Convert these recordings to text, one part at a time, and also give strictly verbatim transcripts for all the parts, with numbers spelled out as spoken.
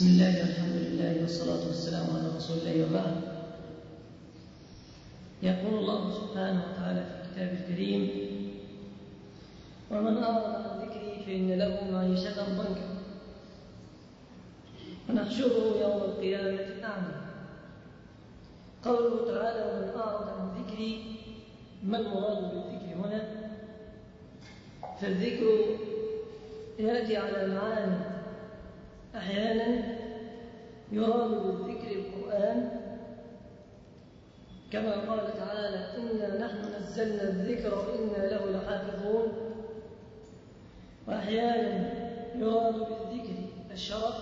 بسم الله والحمد لله والصلاة والسلام على رسول الله وبعد. يقول الله سبحانه وتعالى في الكتاب الكريم: ومن أعرض عن ذكري فإن له معيشة ضنكا ونحشره يوم القيامة أعمى. قوله تعالى: ومن أعرض عن ذكري، ما المراد بالذكر هنا؟ فالذكر يأتي على معاني. أحيانا يراد بالذكر القرآن كما قال تعالى: إنا نحن نزلنا الذكر وإنا له لحافظون. وأحيانا يراد بالذكر الشرف،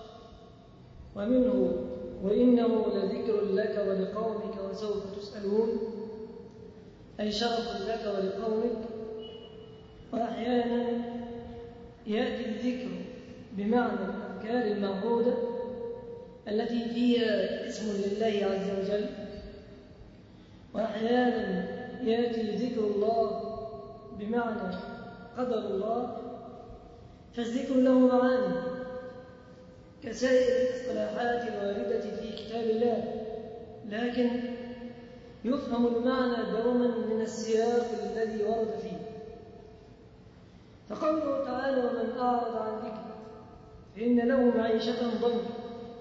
ومنه وإنه لذكر لك ولقومك وسوف تسألون، أي شرف لك ولقومك. وأحيانا يأتي الذكر بمعنى الأذكار المعهودة التي فيها اسم لله عز وجل. وأحيانا يأتي ذكر الله بمعنى قدر الله. فالذكر له معاني كسائر الاصطلاحات الواردة في كتاب الله، لكن يفهم المعنى دوما من السياق الذي ورد فيه. فقوله تعالى: ومن أعرض عن ذكري فإن له معيشة ضنكا،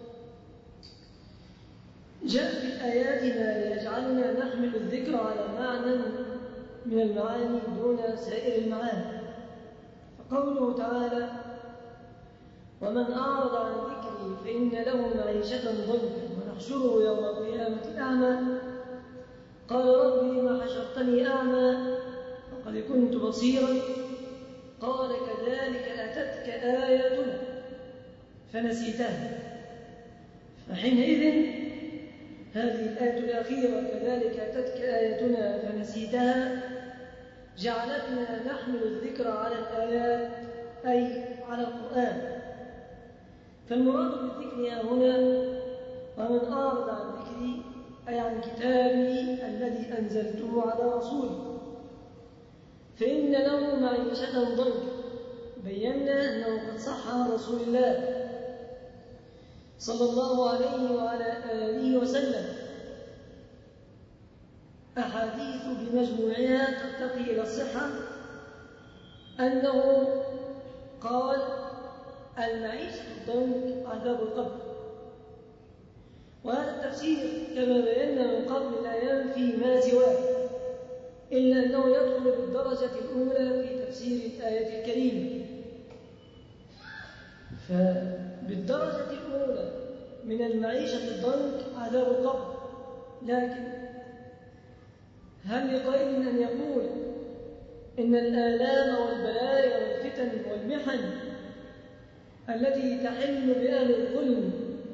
جاء في الآيات ما ليجعلنا نحمل الذكر على معنى من المعاني دون سائر المعاني. فقوله تعالى: ومن أعرض عن ذكري فإن له معيشة ضنكا ونحشره يوم القيامة أعمى، قال: رب لم حشرتني أعمى وقد كنت بصيرا، قال: كذلك أتتك آياتنا فنسيتها. فحينئذ هذه الآية الأخيرة: كذلك أتتك آياتنا فنسيتها، جعلتنا نحمل الذكر على الآيات، أي على القرآن. فالمراد بالذكر هنا ومن أعرض عن ذكري، أي عن كتابي الذي أنزلته على رسولي، فإن له معيشة ضنكا. بينا أنه قد صح عن رسول الله صلى الله عليه وعلى آله وسلم أحاديث بمجموعها ترتقي إلى الصحة، أنه قال: المعيشة الضنك عذاب القبر. وهذا التفسير كما بينا من قبل لا ينفي ما سواه، إلا أنه يدخل بالدرجة الأولى في تفسير الآية الكريمة. فبالدرجة الأولى من المعيشة الضنك عذاب القبر، لكن هل لقائل أن يقول إن الآلام والبلايا والفتن والمحن التي تحل بأهل الظلم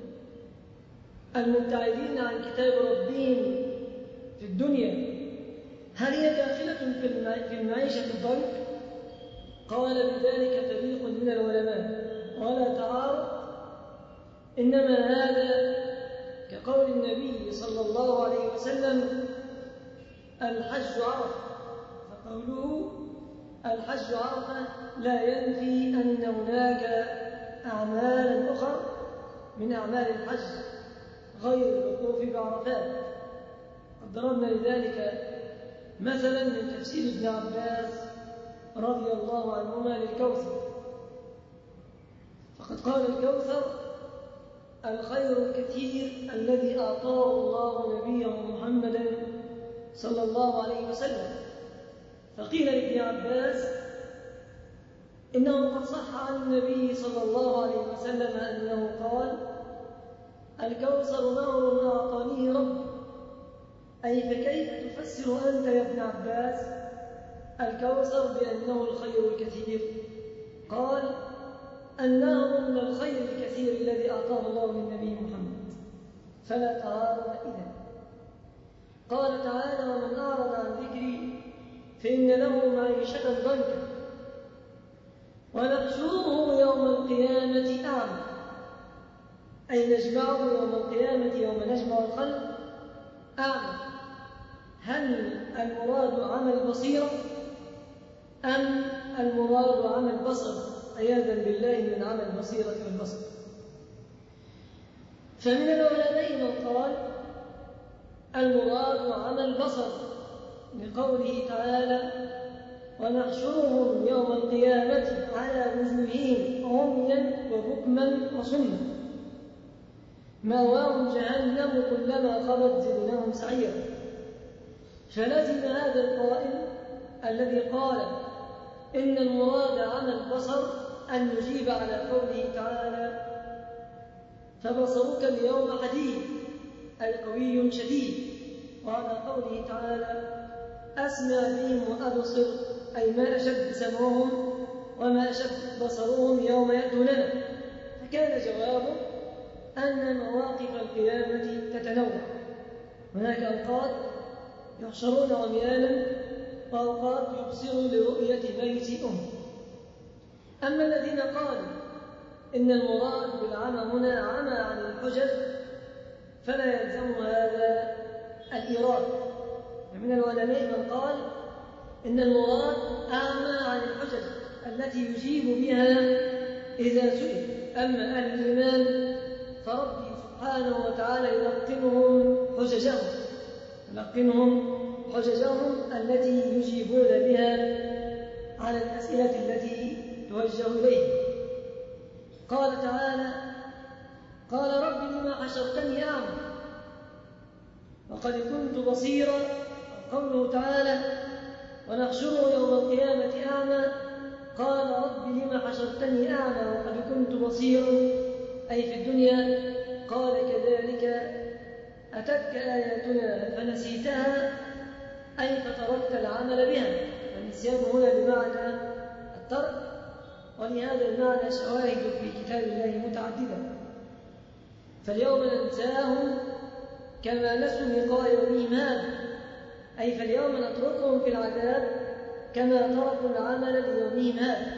المبتعدين عن كتاب ربهم في الدنيا، هل هي داخلة في المعيشة الضنك؟ قال بذلك فريق من العلماء ولا تعارض، إنما هذا كقول النبي صلى الله عليه وسلم: الحج عرفة. فقوله الحج عرفة لا ينفي أن هناك أعمالا أخرى من أعمال الحج غير الوقوف بعرفات. قد ضربنا لذلك مثلا من تفسير ابن عباس رضي الله عنهما للكوثر، فقد قال: الكوثر الخير الكثير الذي أعطاه الله نبيه محمدا صلى الله عليه وسلم. فقيل لابن عباس إنه قد صح عن النبي صلى الله عليه وسلم أنه قال: الكوثر نهر أعطانيه ربي. أي فكيف تفسر أنت يا ابن عباس الكوثر بأنه الخير الكثير؟ قال: النهر من الخير الكثير الذي أعطاه الله للنبي محمد، فلا تعارض إذن. قال تعالى: ومن أعرض عن ذكري فإن له معيشة ضنكا ونحشره يوم القيامة أعمى، أي نجمعه يوم القيامة يوم نجمع الخلق أعمى. هل المراد عمل بصيرة أم المراد عمل بصر؟ عياذا بالله من عمل البصيرة والبصر. فمن العلماء من قال المراد عمى البصر لقوله تعالى ونحشرهم يوم القيامة على وجوههم عميا وبكما وصما مأواهم جهنم كلما خبت زدناهم سعيرا. فلزم هذا القائل الذي قال إن المراد عمى البصر أن يجيب على قوله تعالى فبصرك اليوم حديد أي قوي شديد، وعلى قوله تعالى أسمع بهم وأبصر أي ما أشد سمعهم وما أشد بصرهم يوم يأتوننا. فكان جوابه أن مواقف القيامة تتنوع، هناك أوقات يحشرون عميانا وأوقات يبصروا لرؤية ميت أم. أما الذين قالوا إن المراد بالعمى هنا عمى عن الحجج فلا يلزم هذا الإيراد. ومن العلماء من قال إن المراد أعمى عن الحجج التي يجيب بها إذا سئل. أما أهل الإيمان فربي سبحانه وتعالى يلقنهم حججهم يلقنهم حججهم التي يجيبون بها على الأسئلة التي توجه إليه. قال تعالى قال رب لما حشرتني أعمى وقد كنت بصيرا. قوله تعالى ونحشره يوم القيامة أعمى قال رب لما حشرتني أعمى وقد كنت بصيرا أي في الدنيا. قال كذلك أتتك آياتنا فنسيتها أي فتركت العمل بها. والنسيان هنا بمعنى الترك، ولهذا المعنى شواهد في كتاب الله متعددة. فاليوم ننساهم كما نسوا لقاء يومهم هذا، أي فاليوم نتركهم في العذاب كما تركوا العمل ليومهم هذا.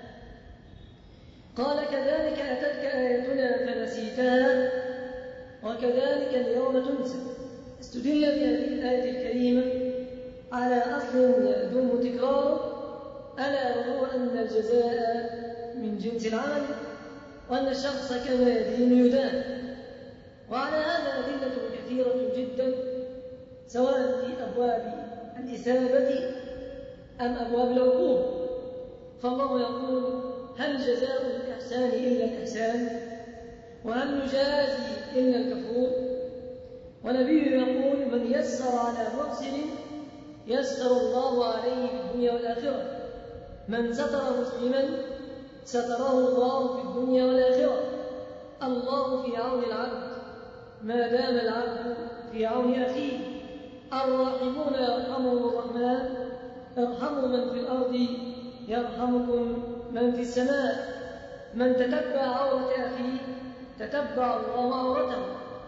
قال كذلك أتتك آياتنا فنسيتها وكذلك اليوم تنسى. استدل بهذه الآية الكريمة على أصل يدوم تكراره، ألا وهو أن الجزاء من جنس العمل وأن الشخص كما يدين يدان. وعلى هذا أدلة كثيرة جدا سواء في أبواب الإثابة أم أبواب العقوبة. فالله يقول هل جزاء الإحسان إلا الإحسان وهل يجازي إلا الكفور. ونبيه يقول من يسر على محسن يسر الله عليه في الدنيا والآخرة، من ستر مسلما ستره الله في الدنيا والآخرة. الله في عون العبد ما دام العبد في عون أخيه. الراحمون يرحمهم الرحمن ارحموا من في الأرض يرحمكم من في السماء. من تتبع عورة أخيه تتبع الله عورته.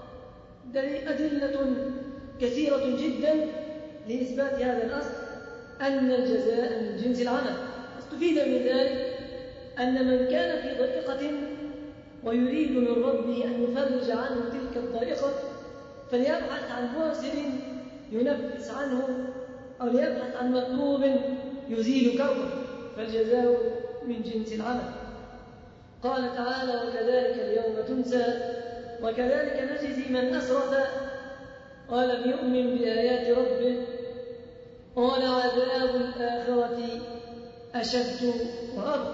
أدلة كثيرة جدا لإثبات هذا الأصل أن الجزاء من جنس العمل. استفيد من ذلك أن من كان في ضيقة ويريد من ربه أن يفرج عنه تلك الضائقة فليبحث عن مؤسر ينفس عنه أو ليبحث عن مطلوب يزيل كربه، فالجزاء من جنس العمل. قال تعالى وكذلك اليوم تنسى وكذلك نجزي من أسرف ولم يؤمن بآيات ربه ولعذاب الآخرة أشد وأبقى.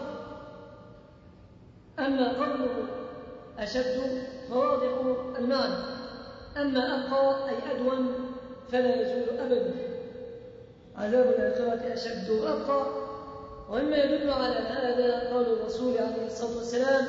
أما قوله أشد فواضح المعنى، أما أبقى أي أدوم فلا يزول أبدا. عذاب الآخرة أشد وأبقى. ومما يدل على هذا قول الرسول عليه الصلاة والسلام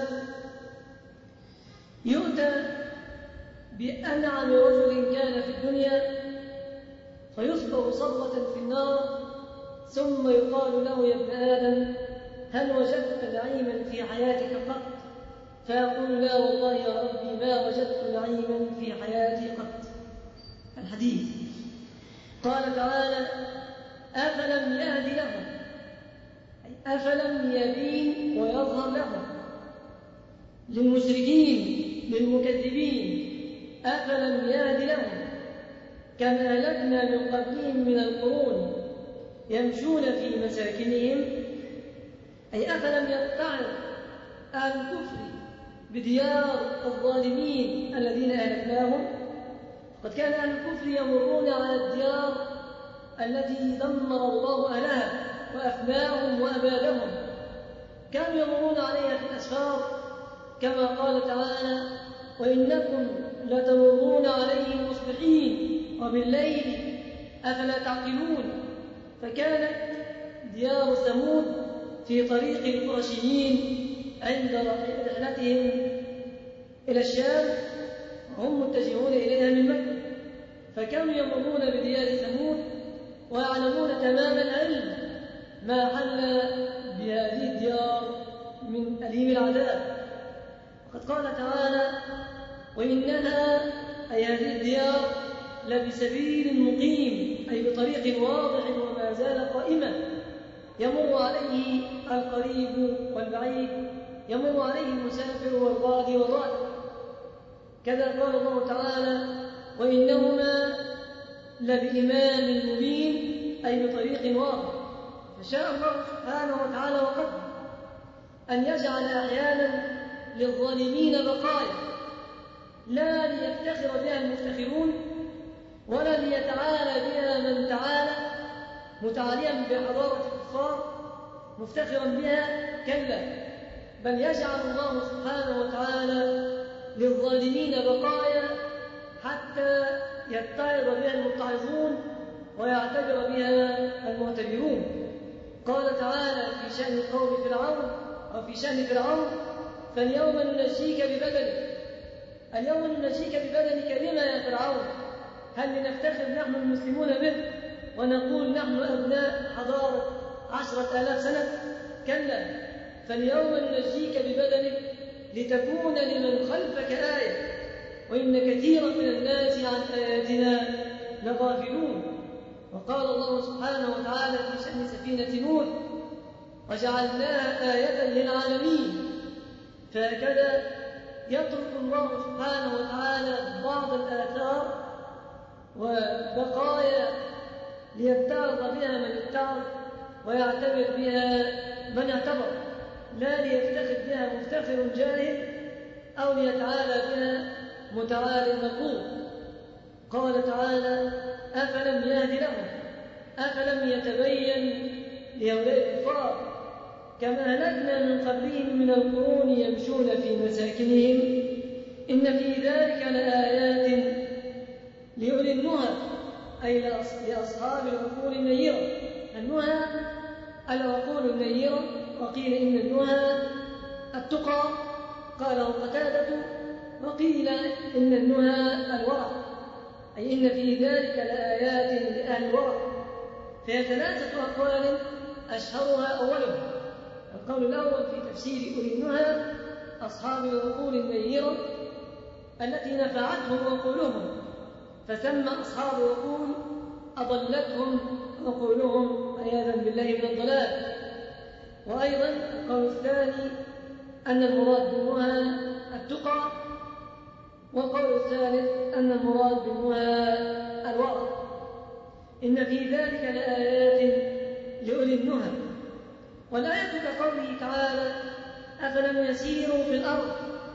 يؤتى بأنعم رجل كان في الدنيا فيصبغ صبغة في النار ثم يقال له يا ابن آدم هل وجدت نعيما في حياتك قط؟ فيقول لا والله يا ربي ما وجدت نعيما في حياتي قط. الحديث. قال تعالى أفلم يهد لهم أي أفلم يبين ويظهر لهم للمشركين للمكذبين أفلم يهد لهم كم أهلكنا من قبلهم من القرون يمشون في مساكنهم أي أفلم يتعظ أهل الكفر بديار الظالمين الذين أهلكناهم. قد كان أهل الكفر يمرون على الديار التي دمر الله أهلها وأفناهم وأبادهم، كانوا يمرون عليها في الأسفار كما قال تعالى: وإنكم لتمرون عليهم مصبحين وبالليل أفلا تعقلون. فكانت ديار ثمود في طريق القرشيين عند رحلتهم إلى الشام، هم متجهون إليها من مكة، فكانوا يمرون بديار ثمود ويعلمون تمام العلم ما حل بهذه الديار من أليم العذاب. وقد قال تعالى: وإنها أي هذه الديار لبسبيل مقيم، أي بطريق واضح وما زال قائما يمر عليه القريب والبعيد، يمر عليه المسافر والغادي والراكب. كذا قال الله تعالى: وإنهما لبإمام مبين، أي بطريق واضح. فشاء الله سبحانه وتعالى وقدر أن يجعل أحيانا للظالمين بقايا لا ليفتخر بها المفتخرون ولا ليتعالى بها من تعالى متعاليا بحضارة الكفار مفتخرا بها، كلا، بل يجعل الله سبحانه وتعالى للظالمين بقايا حتى يتعظ بها المتعظون ويعتبر بها المعتبرون. قال تعالى في شأن قوم فرعون أو في شأن فرعون: فاليوم ننجيك ببدنك. اليوم ننجيك ببدنك لما يا فرعون؟ هل لنفتخر نحن المسلمون به ونقول نحن أبناء حضارة عشرة آلاف سنة؟ كلا، فاليوم ننجيك ببدنك لتكون لمن خلفك آية وإن كثيرا من الناس عن آياتنا لغافلون. وقال الله سبحانه وتعالى في شأن سفينة نوح: وجعلناها آية للعالمين. فهكذا يترك الله سبحانه وتعالى بعض الآثار وبقايا ليتعظ بها من اتعظ ويعتبر بها من اعتبر، لا ليفتخر بها مفتخر جاهل أو ليتعالى بها متعال مغرور. قال تعالى: أفلم يهد لهم، أفلم يتبين لهؤلاء الكفار كما أهلكنا من قبلهم من القرون يمشون في مساكنهم إن في ذلك لآيات لأولي النهى، أي لأصحاب العقول النيرة. النهى العقول النيرة، وقيل إن النهى التقى، قاله قتادة، وقيل إن النهى الورع، أي إن في ذلك لآيات لأهل الورع. فهي ثلاثة أقوال أشهرها أولها. القول الأول في تفسير أولي النهى أصحاب العقول النيرة التي نفعتهم عقولهم، فثم أصحاب العقول أضلتهم عقولهم عياذا بالله من الضلال. وأيضا القول الثاني أن المراد بالنهى التقى، والقول الثالث أن المراد بالنهى الورع. إن في ذلك لآيات لأولي النهى. والآية كقوله تعالى: أفلم يسيروا في الأرض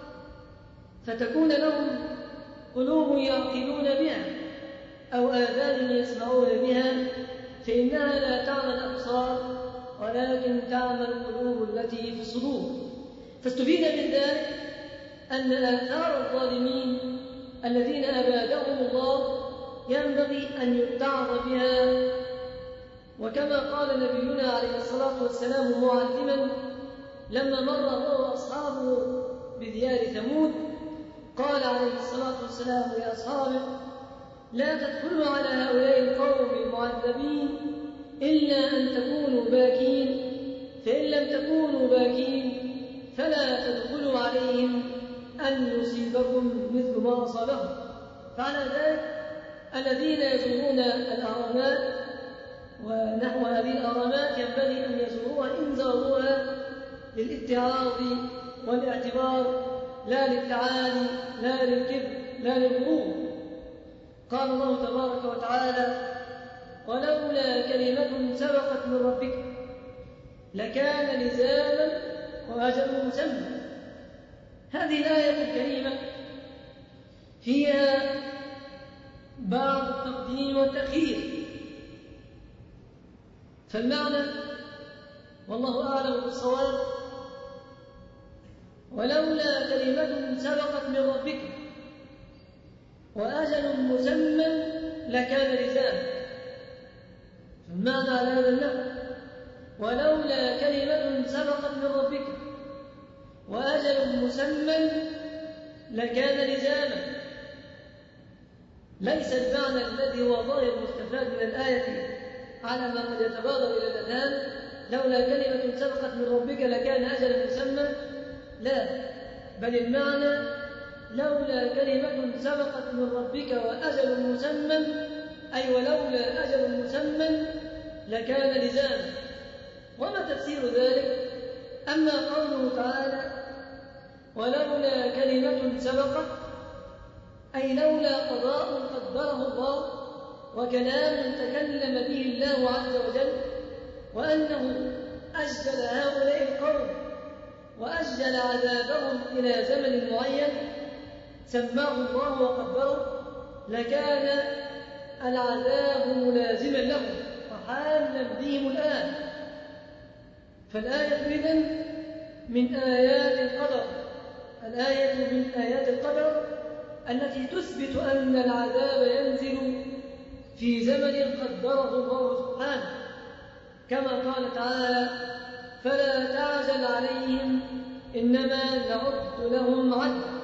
فتكون لهم قلوب يعقلون بها أو آذان يسمعون بها فإنها لا تعمى الأبصار ولكن تعمى القلوب التي في الصدور. فاستفيد من ذلك أن آثار الظالمين الذين أبادهم الله ينبغي أن يتعظ بها. وكما قال نبينا عليه الصلاة والسلام معلما لما مر هو وأصحابه بديار ثمود، قال عليه الصلاة والسلام لأصحابه: لا تدخلوا على هؤلاء القوم المعذبين إلا أن تكونوا باكين، فإن لم تكونوا باكين فلا تدخلوا عليهم أن يصيبكم مثل ما أصابهم. فعلى ذلك الذين يزورون الأهرامات ونحو هذه الأهرامات ينبغي أن يزوروها إن زاروها للاتعاظ والاعتبار، لا للتعالي، لا للكبر، لا للغرور. قال الله تبارك وتعالى: ولولا كلمة سبقت من ربك لكان لزاما وأجل مسمى. هذه الآية الكريمة فيها بعض التقديم والتأخير، فالمعنى والله أعلم بالصواب: ولولا كلمة سبقت من ربك وأجل مسمى لكان لزاما. فالمعنى على هذا النحو: ولولا كلمة سبقت من ربك وأجل مسمى لكان لزاما. ليس المعنى الذي هو ظاهر مستفاد من الآية على ما قد يتبادر إلى الأذهان: لولا كلمة سبقت من ربك لكان أجل مسمى. لا، بل المعنى: لولا كلمة سبقت من ربك وأجل مسمى، أي ولولا أجل مسمى لكان لزاما. وما تفسير ذلك؟ أما قوله تعالى: ولولا كلمة سبقت، أي لولا قضاء قدره الله وكلام تكلم به الله عز وجل، وأنه أجل هؤلاء القوم وأجل عذابهم إلى زمن معين سماه الله وقدره، لكان العذاب ملازما لهم وحالا بهم الآن. فالآية إذن من آيات القدر، الآية من آيات القدر التي تثبت أن العذاب ينزل في زمن قدره الله سبحانه، كما قال تعالى: فلا تعجل عليهم إنما نعد لهم عدا.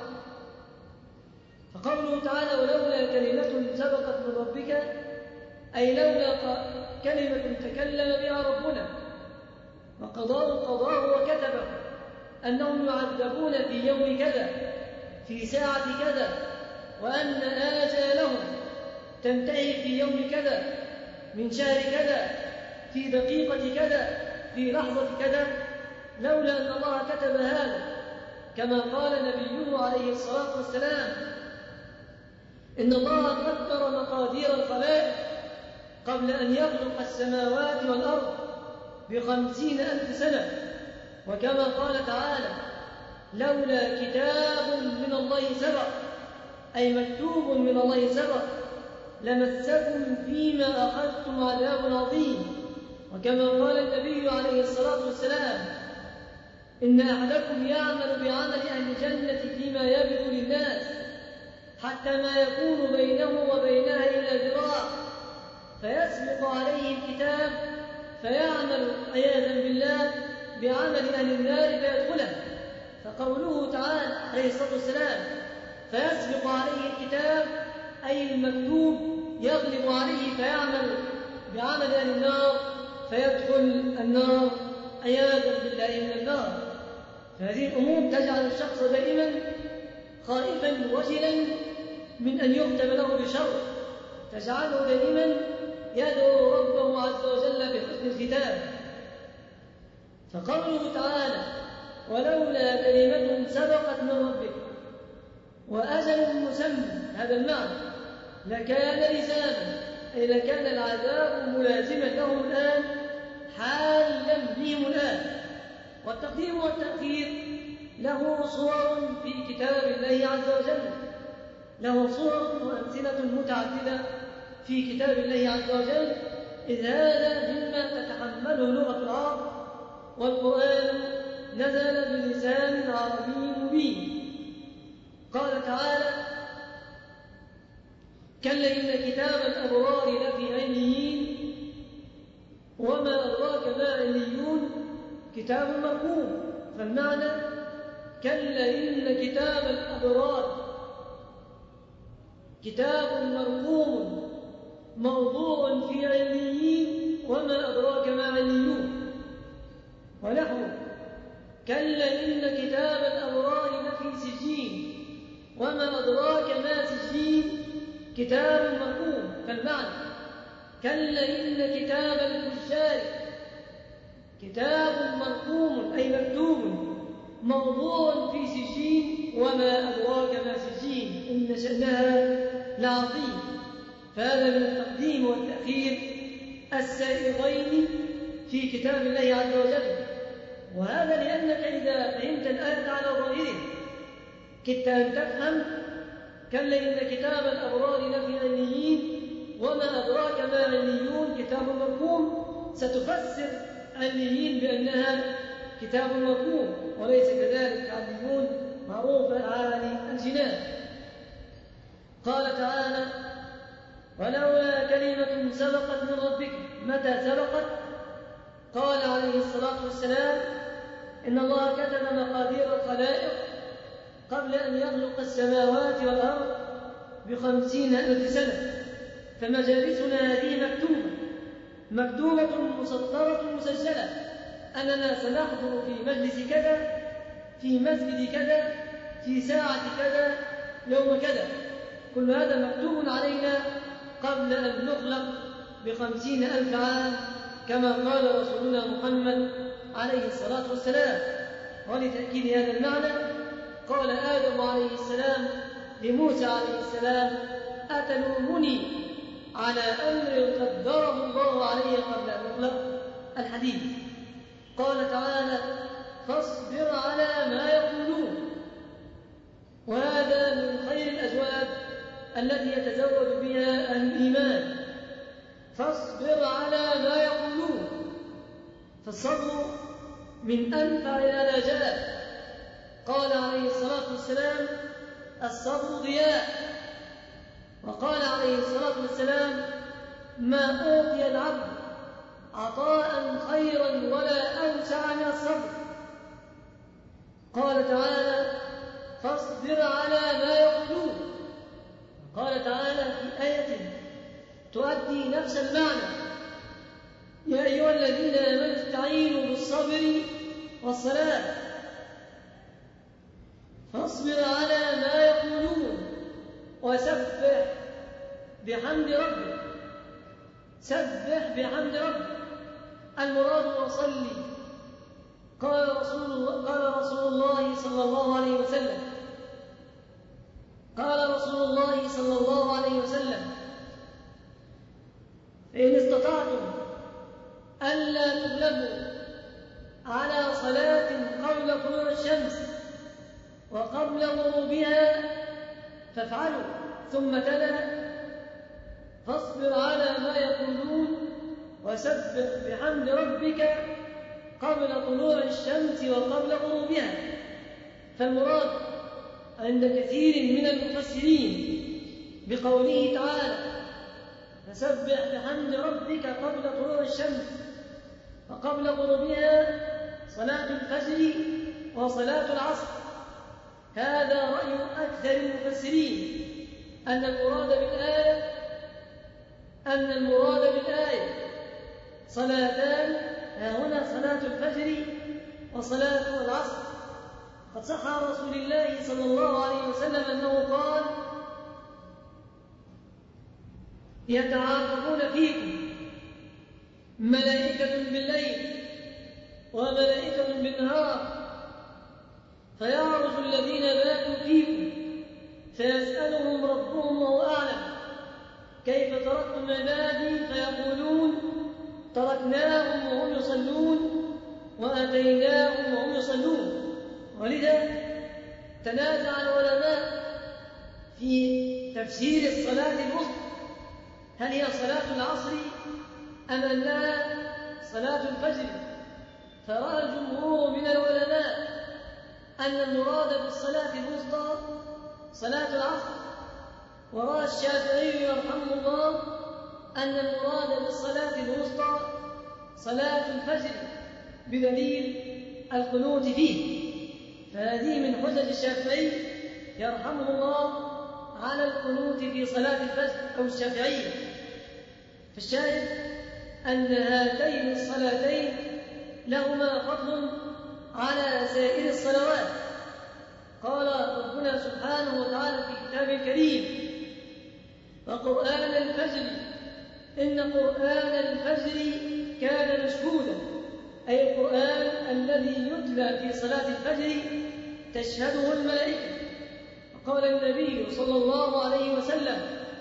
فقوله تعالى: ولولا كلمة سبقت من ربك، أي لولا كلمة تكلم بها ربنا وقضاه قضاه وكتبه أنهم يعذبون في يوم كذا في ساعة كذا، وأن آجالهم تنتهي في يوم كذا من شهر كذا في دقيقة كذا في لحظة كذا، لولا أن الله كتب هذا، كما قال نبيه عليه الصلاة والسلام: إن الله قدر مقادير الخلائق قبل أن يخلق السماوات والأرض بخمسين ألف سنة. وكما قال تعالى: لولا كتاب من الله سبق، أي مكتوب من الله سبق، لمسكم فيما أخذتم عذاب عظيم. وكما قال النبي عليه الصلاة والسلام: إن أحدكم يعمل بعمل أهل الجنة فيما يبدو للناس حتى ما يكون بينه وبينها إلا ذراع، فيسبق عليه الكتاب فيعمل عياذا بالله بعمل أهل النار فيدخله. فقوله تعالى عليه الصلاة والسلام: فيسبق عليه الكتاب، أي المكتوب يغلب عليه فيعمل بعمل أهل النار فيدخل النار عياذا بالله من النار. فهذه الأمور تجعل الشخص دائما خائفا وجلا من أن يختم له بشر، تجعله دائما يدعو ربه عز وجل بحسن الختام. فقوله تعالى: ولولا كلمة سبقت من ربك وأجل مسمى، هذا المعنى، لكان لزاما، أي لكان العذاب ملازما لهم الآن حالا بهم الآن. والتقديم والتأخير له صور في كتاب الله عز وجل، له صور وأمثلة متعددة في كتاب الله عز وجل، إذ هذا مما تتحمله لغة العرب، والقرآن نزل بلسان عربي مبين. قال تعالى: كلا إن كتاب الأبرار لفي عليين وما أدراك ما عليون كتاب مرقوم. فالمعنى: كلا إن كتاب الأبرار كتاب مرقوم موضوع في عليين وما أدراك ما عليون. ونحو: كلا إن كتاب الأبرار لفي سجين وما أدراك ما سجين كتاب مرقوم. فالمعنى: كلا إن كتاب الفجار كتاب مرقوم، أي مكتوب موضوع في سجين وما أدراك ما سجين إن شأنها لعظيم. فهذا من التقديم والتأخير السائغين في كتاب الله عز وجل. وهذا لأنك إذا فهمت الآية على ظاهره كدت أن تفهم كلا إن كتاب الأبرار لفي عليين وما أدراك ما عليون كتاب مرقوم. ستفسر عليين بأنها كتاب مرقوم وليس كذلك. عليون معروفة عالي الجنان. قال تعالى ولولا كلمة سبقت من ربك. متى سبقت؟ قال عليه الصلاة والسلام إن الله كتب مقادير الخلائق قبل أن يخلق السماوات والأرض بخمسين ألف سنة، فمجالسنا هذه مكتوبة مكتوبة مسطرة مسجلة أننا سنحضر في مجلس كذا في مسجد كذا في ساعة كذا يوم كذا. كل هذا مكتوب علينا قبل أن نخلق بخمسين ألف عام كما قال رسولنا محمد عليه الصلاة والسلام. ولتأكيد هذا المعنى قال آدم عليه السلام لموسى عليه السلام أتلومني على أمر قدره الله عليه قبل أن يخلق؟ الحديث. قال تعالى فاصبر على ما يقولون. وهذا من خير الأزواج التي يتزوج بها أهل الإيمان. فاصبر على ما يقولون. فالصبر من أنفع العلاجات. قال عليه الصلاة والسلام الصبر ضياء. وقال عليه الصلاة والسلام ما أوتي العبد عطاء خيرا ولا أوسع من الصبر. قال تعالى فاصبر على ما يقولون. قال تعالى في آية تؤدي نفس المعنى يا أيها الذين آمنوا استعينوا بالصبر والصلاة. فاصبر على ما يقولون وسبح بحمد ربك. سبح بحمد ربك. المراد وصلي. قال رسول الله, قال رسول الله صلى الله عليه وسلم قال رسول الله صلى الله عليه وسلم إن استطعتم ألا تغلبوا على صلاة قبل طلوع الشمس وقبل غروبها فافعلوا. ثم تلا فاصبر على ما يقولون وسبح بحمد ربك قبل طلوع الشمس وقبل غروبها. فالمراد عند كثير من المفسرين بقوله تعالى فسبح بحمد ربك قبل طلوع الشمس وقبل غروبها صلاة الفجر وصلاة العصر. هذا رأي أكثر المفسرين أن المراد بالآية أن المراد بالآية صلاتان، ها هنا صلاة الفجر وصلاة العصر. قد صح عن رسول الله صلى الله عليه وسلم أنه قال يتعاقبون فيكم ملائكة بالليل وملائكة بالنهار فيعرج الذين باتوا فيكم فيسألهم ربهم وهو أعلم كيف تركتم عبادي فيقولون تركناهم وهم يصلون وأتيناهم وهم يصلون. ولذا تنازع العلماء في تفسير الصلاة الوسطى هل هي صلاة العصر أم أنها صلاة الفجر. فرأى الجمهور من العلماء أن المراد بالصلاة الوسطى صلاة العصر، ورأى الشافعي يرحمه الله أن المراد بالصلاة الوسطى صلاة الفجر بدليل القنوت فيه. فهذه من حجج الشافعي يرحمه الله على القنوت في صلاة الفجر أو الشافعية. فالشاهد أن هاتين الصلاتين لهما فضل على سائر الصلوات. قال ربنا سبحانه وتعالى في كتابه الكريم وقرآن الفجر إن قرآن الفجر كان مشهودا، أي القرآن الذي يتلى في صلاة الفجر تشهده الملائكة. وقال النبي صلى الله عليه وسلم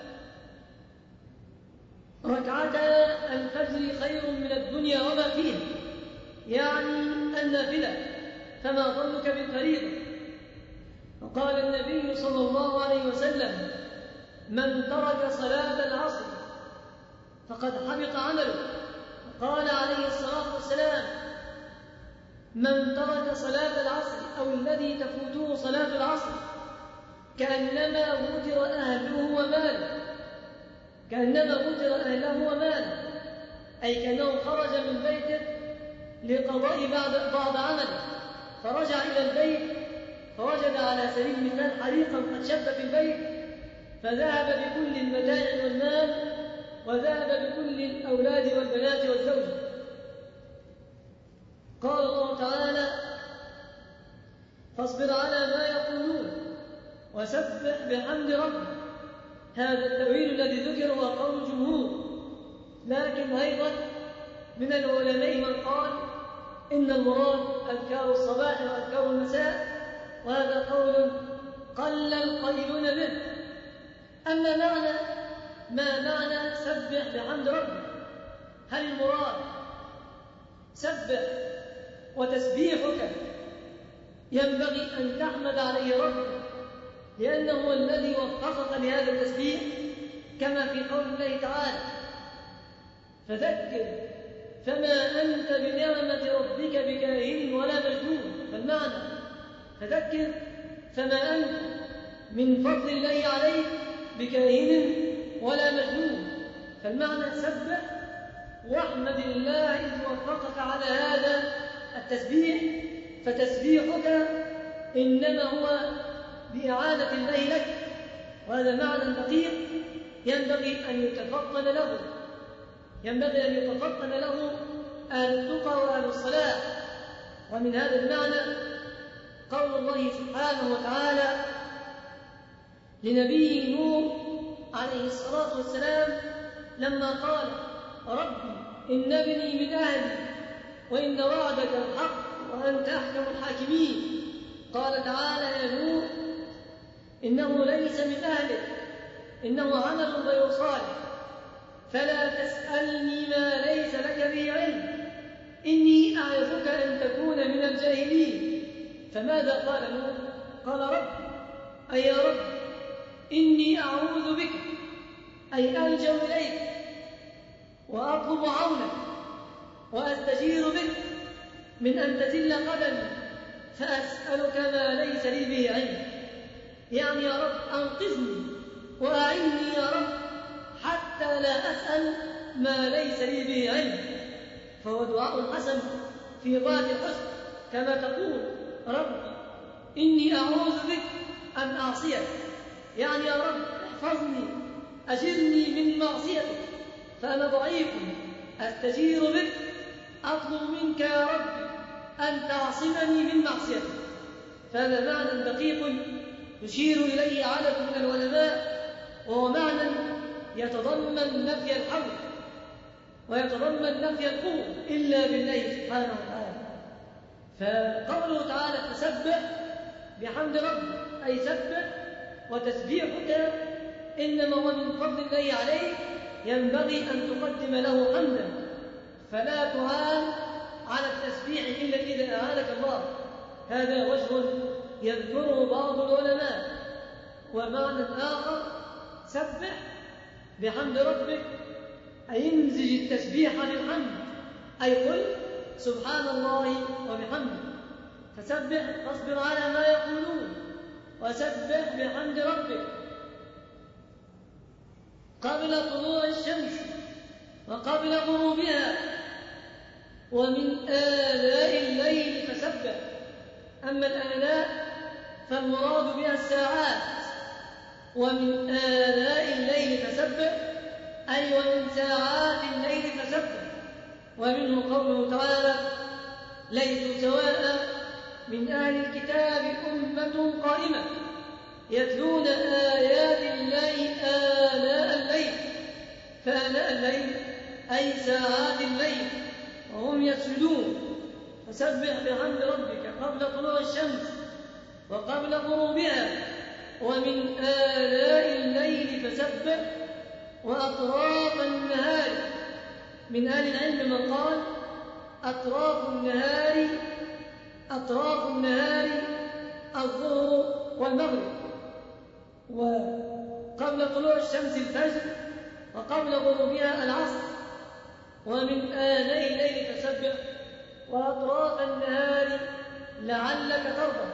ركعتا الفجر خير من الدنيا وما فيها، يعني النافلة، فما ظنك بالفريضة. وقال النبي صلى الله عليه وسلم: من ترك صلاة العصر فقد حبط عمله. وقال عليه الصلاة والسلام: من ترك صلاة العصر أو الذي تفوته صلاة العصر كأنما وتر أهله وماله، كأنما وتر أهله وماله، أي كأنه خرج من بيته لقضاء بعض بعض عمله، فرجع إلى البيت فوجد على سبيل المثال حريقا قد شب في البيت، فذهب بكل المتاع والمال وذهب بكل الأولاد والبنات والزوجة. قال الله تعالى: فاصبر على ما يقولون وسبح بحمد ربك. هذا التأويل الذي ذكر هو قول الجمهور، لكن أيضا من العلماء من قال إن المراد أذكار الصباح وأذكار المساء، وهذا قول قل القائلون به. أما معنى ما معنى سبح بحمد ربك؟ هل المراد سبح وتسبيحك ينبغي أن تحمد عليه ربك لأنه هو الذي وفقك لهذا التسبيح، كما في قول الله تعالى: فذكر فما أنت بنعمة ربك بكاهن ولا مجنون؟ فالمعنى فذكر فما أنت من فضل الله عليك بكاهن ولا مجنون. فالمعنى سبح واحمد الله إذ وفقك على هذا التسبيح، فتسبيحك إنما هو بإعانة الله لك. وهذا معنى دقيق ينبغي أن يتفطن له ينبغي أن يتفطن له أهل التقى وأهل الصلاة. ومن هذا المعنى قول الله سبحانه وتعالى لنبيه نوح عليه الصلاة والسلام لما قال: ربي إن ابني من أهلي وإن وعدك الحق وأنت أحكم الحاكمين. قال تعالى: يا نوح إنه ليس من أهلك إنه عمل غير صالح فلا تسألني ما ليس لك به علم إني أعظك أن تكون من الجاهلين. فماذا قال نوح؟ قال: رب أي يا رب إني أعوذ بك، أي ألجأ إليك وأطلب عونك وأستجير بك من أن تزل قدمي فأسألك ما ليس لي به علم. يعني يا رب أنقذني وأعني يا رب حتى لا أسأل ما ليس لي به علم. فهو دعاء حسن في غاية الحسن، كما تقول: رب إني أعوذ بك أن أعصيك، يعني يا رب احفظني أجرني من معصيتك فأنا ضعيف أستجير بك، أطلب منك يا رب أن تعصمني من معصيتك. فهذا معنى دقيق يشير إليه عدد من العلماء، وهو معنى يتضمن نفي الحول ويتضمن نفي القوة إلا بالله سبحانه وتعالى. فقوله تعالى: فسبح بحمد ربك، أي سبح وتسبيحك إنما هو من فضل الله عليك، ينبغي أن تقدم له حمدا، فلا تعان على التسبيح إلا إذا أعانك الله. هذا وجه يذكره بعض العلماء. ومعنى آخر: سبح بحمد ربك، أي امزج التسبيح للحمد، أي قل سبحان الله وبحمده. فسبح فاصبر على ما يقولون وسبح بحمد ربك قبل طلوع الشمس وقبل غروبها ومن آلاء الليل فسبح. أما الآلاء فالمراد بها الساعات، ومن آلاء الليل فسبح أي ومن ساعات الليل فسبح. ومنه قوله تعالى: ليسوا سواء من أهل الكتاب أمة قائمة يتلون آيات الله آلاء الليل. فآلاء الليل أي ساعات الليل وهم يسجدون. فسبح بحمد ربك قبل طلوع الشمس وقبل غروبها ومن آلاء الليل فسبح وأطراف النهار. من أهل العلم من قال: أطراف النهار أطراف النهار الظهر والمغرب، وقبل طلوع الشمس الفجر، وقبل غروبها العصر، ومن آني الليل فسبح وأطراف النهار لعلك ترضى.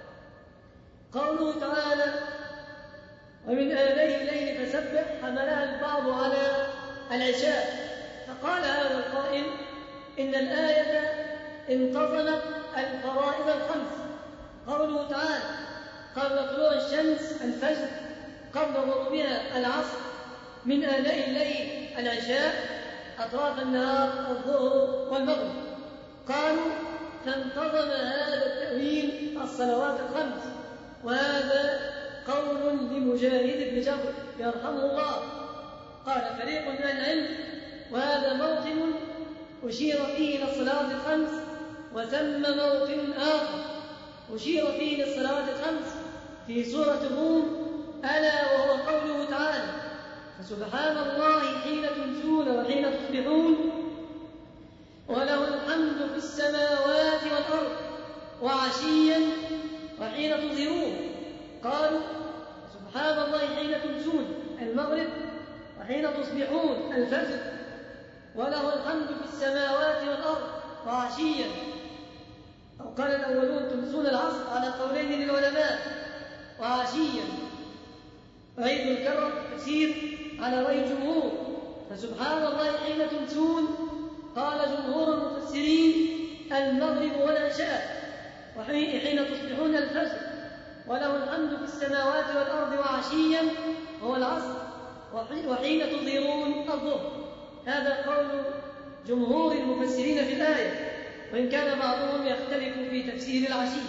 قوله تعالى ومن آني الليل فسبح حملها البعض على العشاء، فقال هذا القائل إن الآية انتظمت الفرائض الخمس. قوله تعالى قبل طلوع الشمس الفجر، قبل غروبها العصر، من آني الليل العشاء، أطراف النهار الظهر والمغرب. قالوا فانتظم هذا التأويل الصلوات الخمس، وهذا قول لمجاهد بن جبر يرحمه الله. قال فريق من العلم وهذا موطن أشير فيه إلى الصلوات الخمس، وثم موطن آخر أشير فيه للصلوات الخمس في سورة الروم، ألا وهو قوله تعالى فسبحان الله حين تمسون وحين تصبحون وله الحمد في السماوات والأرض وعشيا وحين تظهرون. قالوا سبحان الله حين تمسون المغرب، وحين تصبحون الفجر، وله الحمد في السماوات والأرض وعشيا. أو قال الأولون تمسون العصر على قولين للعلماء، وعشيا وعيد الكرم تسير على رأي الجمهور. فسبحان الله حين تمسون قال جمهور المفسرين المغرب والعشاء، وحين تصبحون الفجر، وله الحمد في السماوات والأرض وعشيا هو العصر، وحين تظهرون الظهر. هذا قول جمهور المفسرين في الآية، وإن كان بعضهم يختلف في تفسير العشي.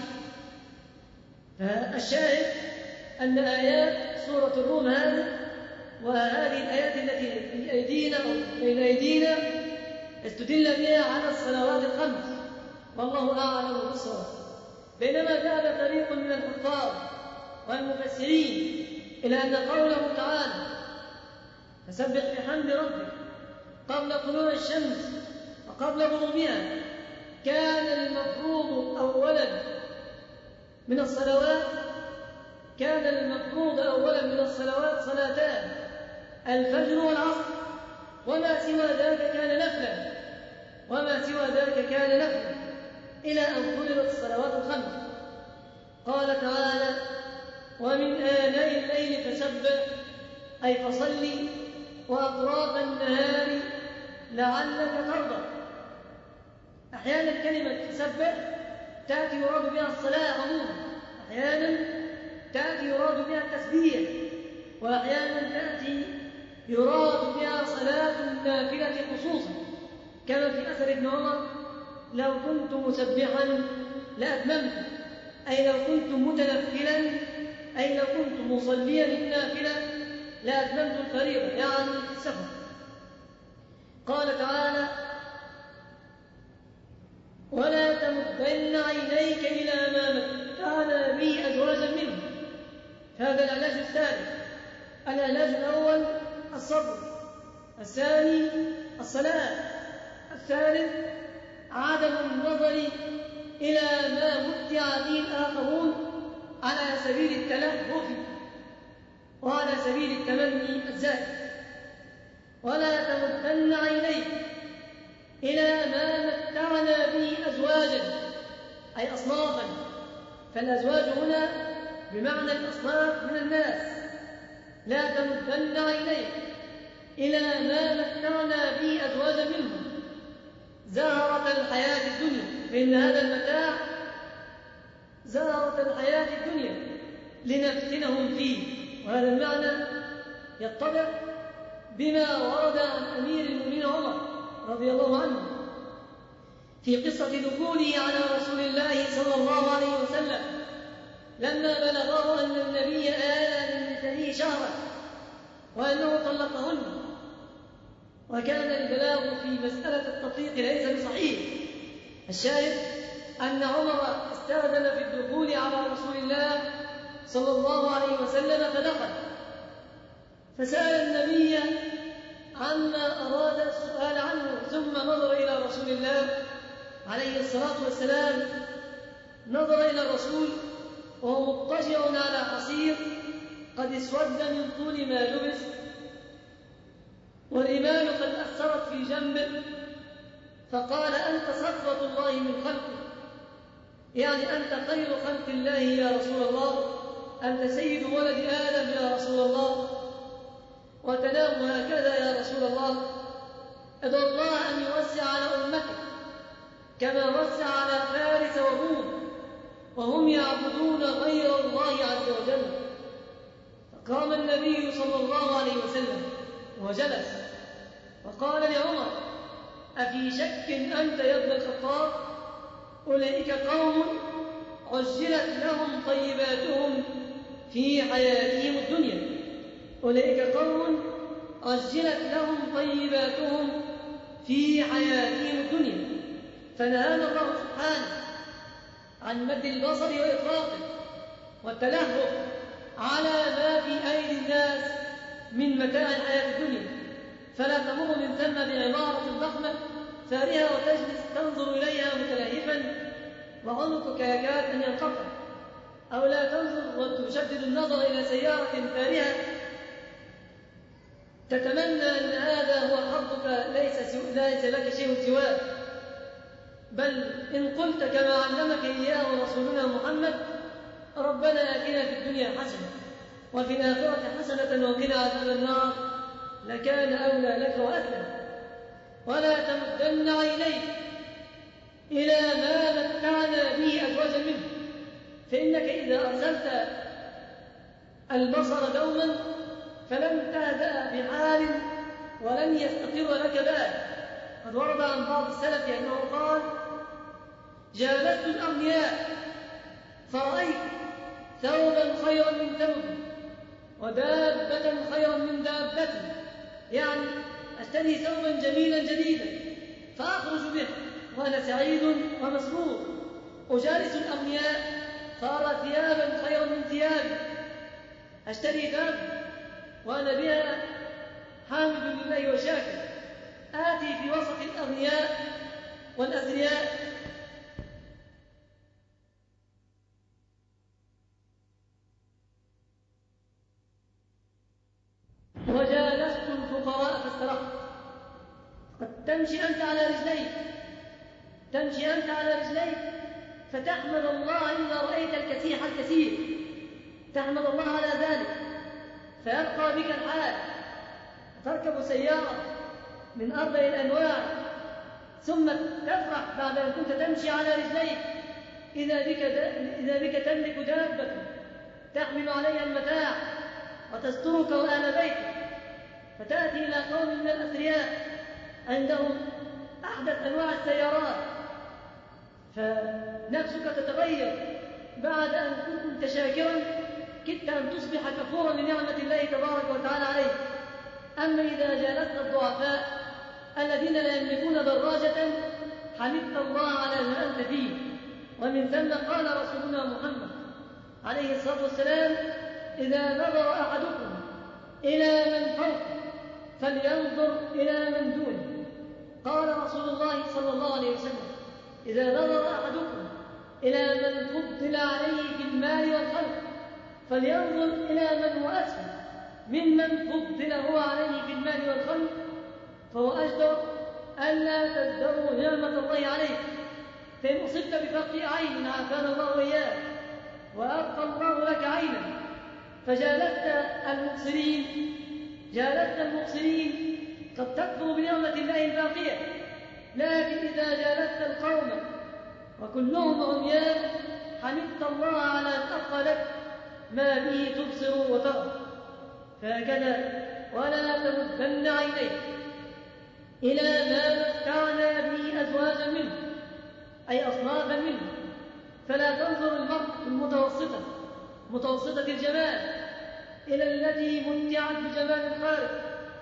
فالشاهد أن آيات سورة الروم هذه وهذه الآيات التي في أيدينا أو بين أيدينا استدل بها على الصلوات الخمس، والله أعلم بالصواب. بينما ذهب فريق من الحفاظ والمفسرين إلى أن قوله تعالى فسبح بحمد ربك قبل طلوع الشمس وقبل غروبها كان المفروض أولا من الصلوات كان المفروض أولا من الصلوات صلاتان، الفجر والعصر، وما سوى ذلك كان نفلا وما سوى ذلك كان نفلا إلى أن فرضت الصلوات الخمس. قال تعالى ومن آناء الليل فسبح، أي فصلي وأطراف النهار لعلك ترضى. أحيانا كلمة تسبح تأتي يراد بها الصلاة عموما، أحيانا تأتي يراد بها التسبيح، وأحيانا تأتي يراد بها صلاة النافلة خصوصا، كما في أثر ابن عمر لو كنت مسبحا لأتممت، أي لو كنت متنفلا، أي لو كنت مصليا النافلة لأتممت الفريضة، يعني في السفر. قال تعالى ولا تمدن عينيك إلى ما متعنا به أزواجا منهم. هذا العلاج الثالث. العلاج الأول الصبر، الثاني الصلاة، الثالث عدم النظر إلى ما متع به الآخرون على سبيل التلهف وعلى سبيل التمني الزائد. ولا تمدن عينيك إلى ما متعنا به أزواجا، أي أصنافا، فالأزواج هنا بمعنى الأصناف من الناس. لا تمدن عينيك إلى ما متعنا به أزواجا منهم زهرة الحياة الدنيا، فإن هذا المتاع زهرة الحياة الدنيا لنفتنهم فيه. وهذا المعنى يتضح بما ورد عن أمير المؤمنين عمر رضي الله عنه في قصة دخوله على رسول الله صلى الله عليه وسلم لما بلغه أن النبي آل من نسائه شهرا وأنه طلقهن، وكان البلاغ في مسألة التطليق ليس بصحيح. الشاهد أن عمر استأذن في الدخول على رسول الله صلى الله عليه وسلم فدخل، فسأل النبي عما أراد السؤال عنه، ثم نظر إلى رسول الله عليه الصلاة والسلام، نظر إلى الرسول وهو مضطجع على حصير قد اسود من طول ما لبس، والرمال قد أثرت في جنبه، فقال: أنت صفوة الله من خلقه، يعني أنت خير خلق الله يا رسول الله، أنت سيد ولد آدم يا رسول الله، وتنام هكذا يا رسول الله. ادعو الله أن يوسع على أمتك كما وسع على فارس وروم وهم يعبدون غير الله عز وجل. فقام النبي صلى الله عليه وسلم وجلس وقال لعمر: أفي شك أنت يا ابن الخطاب؟ أولئك قوم عجلت لهم طيباتهم في حياتهم الدنيا، أولئك قوم عجلت لهم طيباتهم في حياتهم الدنيا. فنهانا الله سبحانه عن مد البصر وإطلاقه والتلهف على ما في أيدي الناس من متاع الحياة الدنيا، فلا تمر من ثم بعمارة ضخمة فارهة وتجلس تنظر إليها متلهفا وعنقك يكاد أن ينقطع، أو لا تنظر وتشدد النظر إلى سيارة فارهة تتمنى أن هذا هو حظك، ليس, ليس لك شيء سواه. بل إن قلت كما علمك إياه رسولنا محمد: ربنا آتنا في الدنيا حسنة وفي الآخرة حسنة وقنا عذاب النار، لكان أولى لك وأثنى. ولا تمدن عينيك إلى ما متعنا به أزواجا منه، فإنك إذا أرسلت البصر دوما فلن تهدأ بحال ولن يستقر لك بال. قد ورد عن بعض السلف أنه قال: جالست الأغنياء فرأيت ثوبا خيرا من ثوب ودابة خيرا من دابة، يعني أشتري ثوبا جميلا جديدا فأخرج به وأنا سعيد ومسرور. أجالس الأغنياء فأرى ثيابا خيرا من ثيابي، أشتري ثوب وأنا بها حامد لله وشاكر. آتي في وسط الأغنياء والأثرياء وجالست الفقراء فاسترحت. قد تمشي أنت على رجليك تمشي أنت على رجليك فتحمد الله إذا رأيت الكسيح الكثير، تحمد الله على ذلك، فيبقى بك الحال. تركب سيارة من أربع الأنواع ثم تفرح بعد أن كنت تمشي على رجليك إذا بك, إذا بك تملك دابة تحمل عليها المتاع وتسترك وأهل بيتك، فتأتي إلى قوم من الأثرياء عندهم أحدث أنواع السيارات، فنفسك تتغير. بعد أن كنت شاكرا كدت أن تصبح كفورا لنعمة الله تبارك وتعالى عليك. أما إذا جالست الضعفاء الذين لا يملكون دراجة حمدت الله على ما أنت فيه. ومن ثم قال رسولنا محمد عليه الصلاة والسلام: إذا نظر أحدكم إلى من فوقه فلينظر إلى من دونه. قال رسول الله صلى الله عليه وسلم: إذا نظر أحدكم إلى من فضل عليه في المال والخلق فلينظر إلى من هو أسفل ممن فضل هو عليه في المال والخلق، فهو أجدر ألا تزدروا نعمة الله عليك. فإن أصبت بفقر عين عافانا الله وإياك وأبقى الله لك عينا فجالست المقصرين جالست المقصرين قد تكفر بنعمة الله الباقية، لكن إذا جالست القوم وكلهم عميان حمدت الله على أن أبقى لك ما به تبصر وترى. فهكذا ولا تمدن عينيك إلى ما متعنا به أزواجا منه، أي أصنافا منه. فلا تنظر المرء المتوسطة متوسطة الجمال إلى التي متعت بجمال الخالق،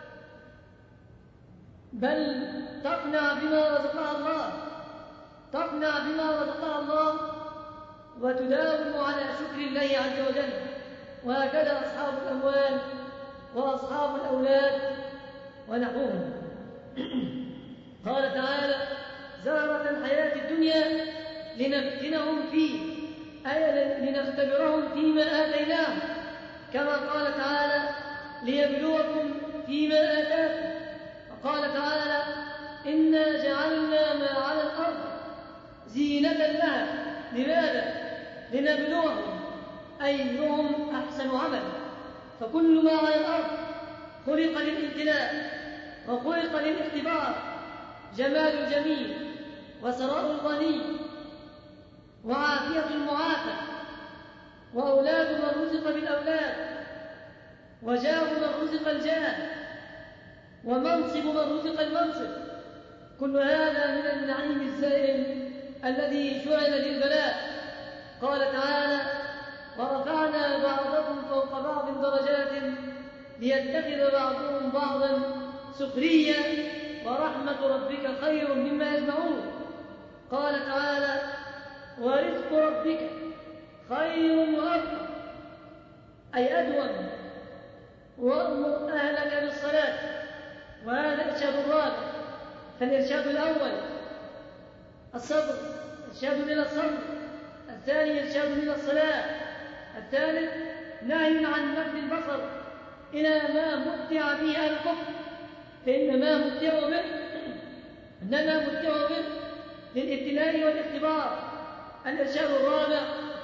بل تقنع بما رزقها الله تقنع بما رزقها الله وتداوم على شكر الله عز وجل. وهكذا أصحاب الأموال وأصحاب الأولاد ونحوهم. قال تعالى: زهرة الحياة الدنيا لنفتنهم فيه، أي لنختبرهم فيما آتيناهم، كما قال تعالى ليبلوكم فيما آتاكم. وقال تعالى إنا جعلنا ما على الأرض زينة لها. لماذا؟ لنبلوهم أيهم أحسن عملا. فكل ما على الأرض خلق للابتلاء وخلق للاختبار، جمال الجميل وثراء الغني وعافية المعافى وأولاد من رزق بالأولاد وجاه من رزق الجاه ومنصب من رزق المنصب، كل هذا من النعيم الزائل الذي جعل للبلاء. قال تعالى ورفعنا بعضكم فوق بعض درجات ليتخذ بعضهم بعضا سخريا ورحمة ربك خير مما يجمعون. قال تعالى ورزق ربك خير وأبقى أي أدوم. وأمر أهلك بالصلاة، وهذا إرشاد الرابع. فالإرشاد الأول الصبر، إرشاد إلى الصبر. الثاني إرشاد إلى الصلاة. الثالث نهي عن نفذ البصر إلى ما متع به أهل الكفر، فإن ما متع به إنما متع به للابتلاء والاختبار. الإرشاد الرابع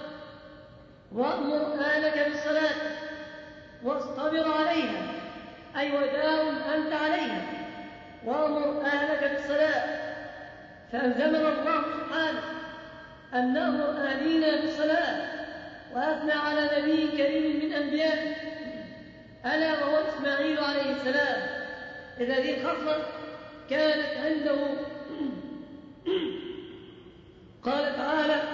وأمر أهلك بالصلاة واصطبر عليها أي وداوم أنت عليها. وأمر أهلك بالصلاة، فألزمنا الله سبحانه أن نأمر أهلينا بالصلاة، وأثنى على نبي كريم من أنبيائه ألا وهو إسماعيل عليه السلام، إذ هذه الخصلة كانت عنده. قال تعالى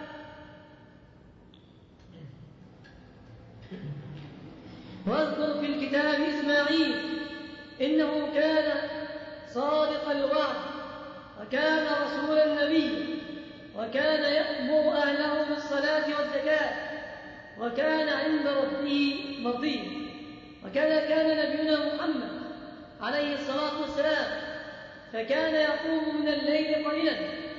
واذكر في الكتاب إسماعيل إنه كان صادق الوعد وكان رسولا نبيا وكان يأمر أهله بالصلاة والزكاة وكان عند ربه مرضيا. وكان كان نبينا محمد عليه الصلاة والسلام فكان يقوم من الليل قليلا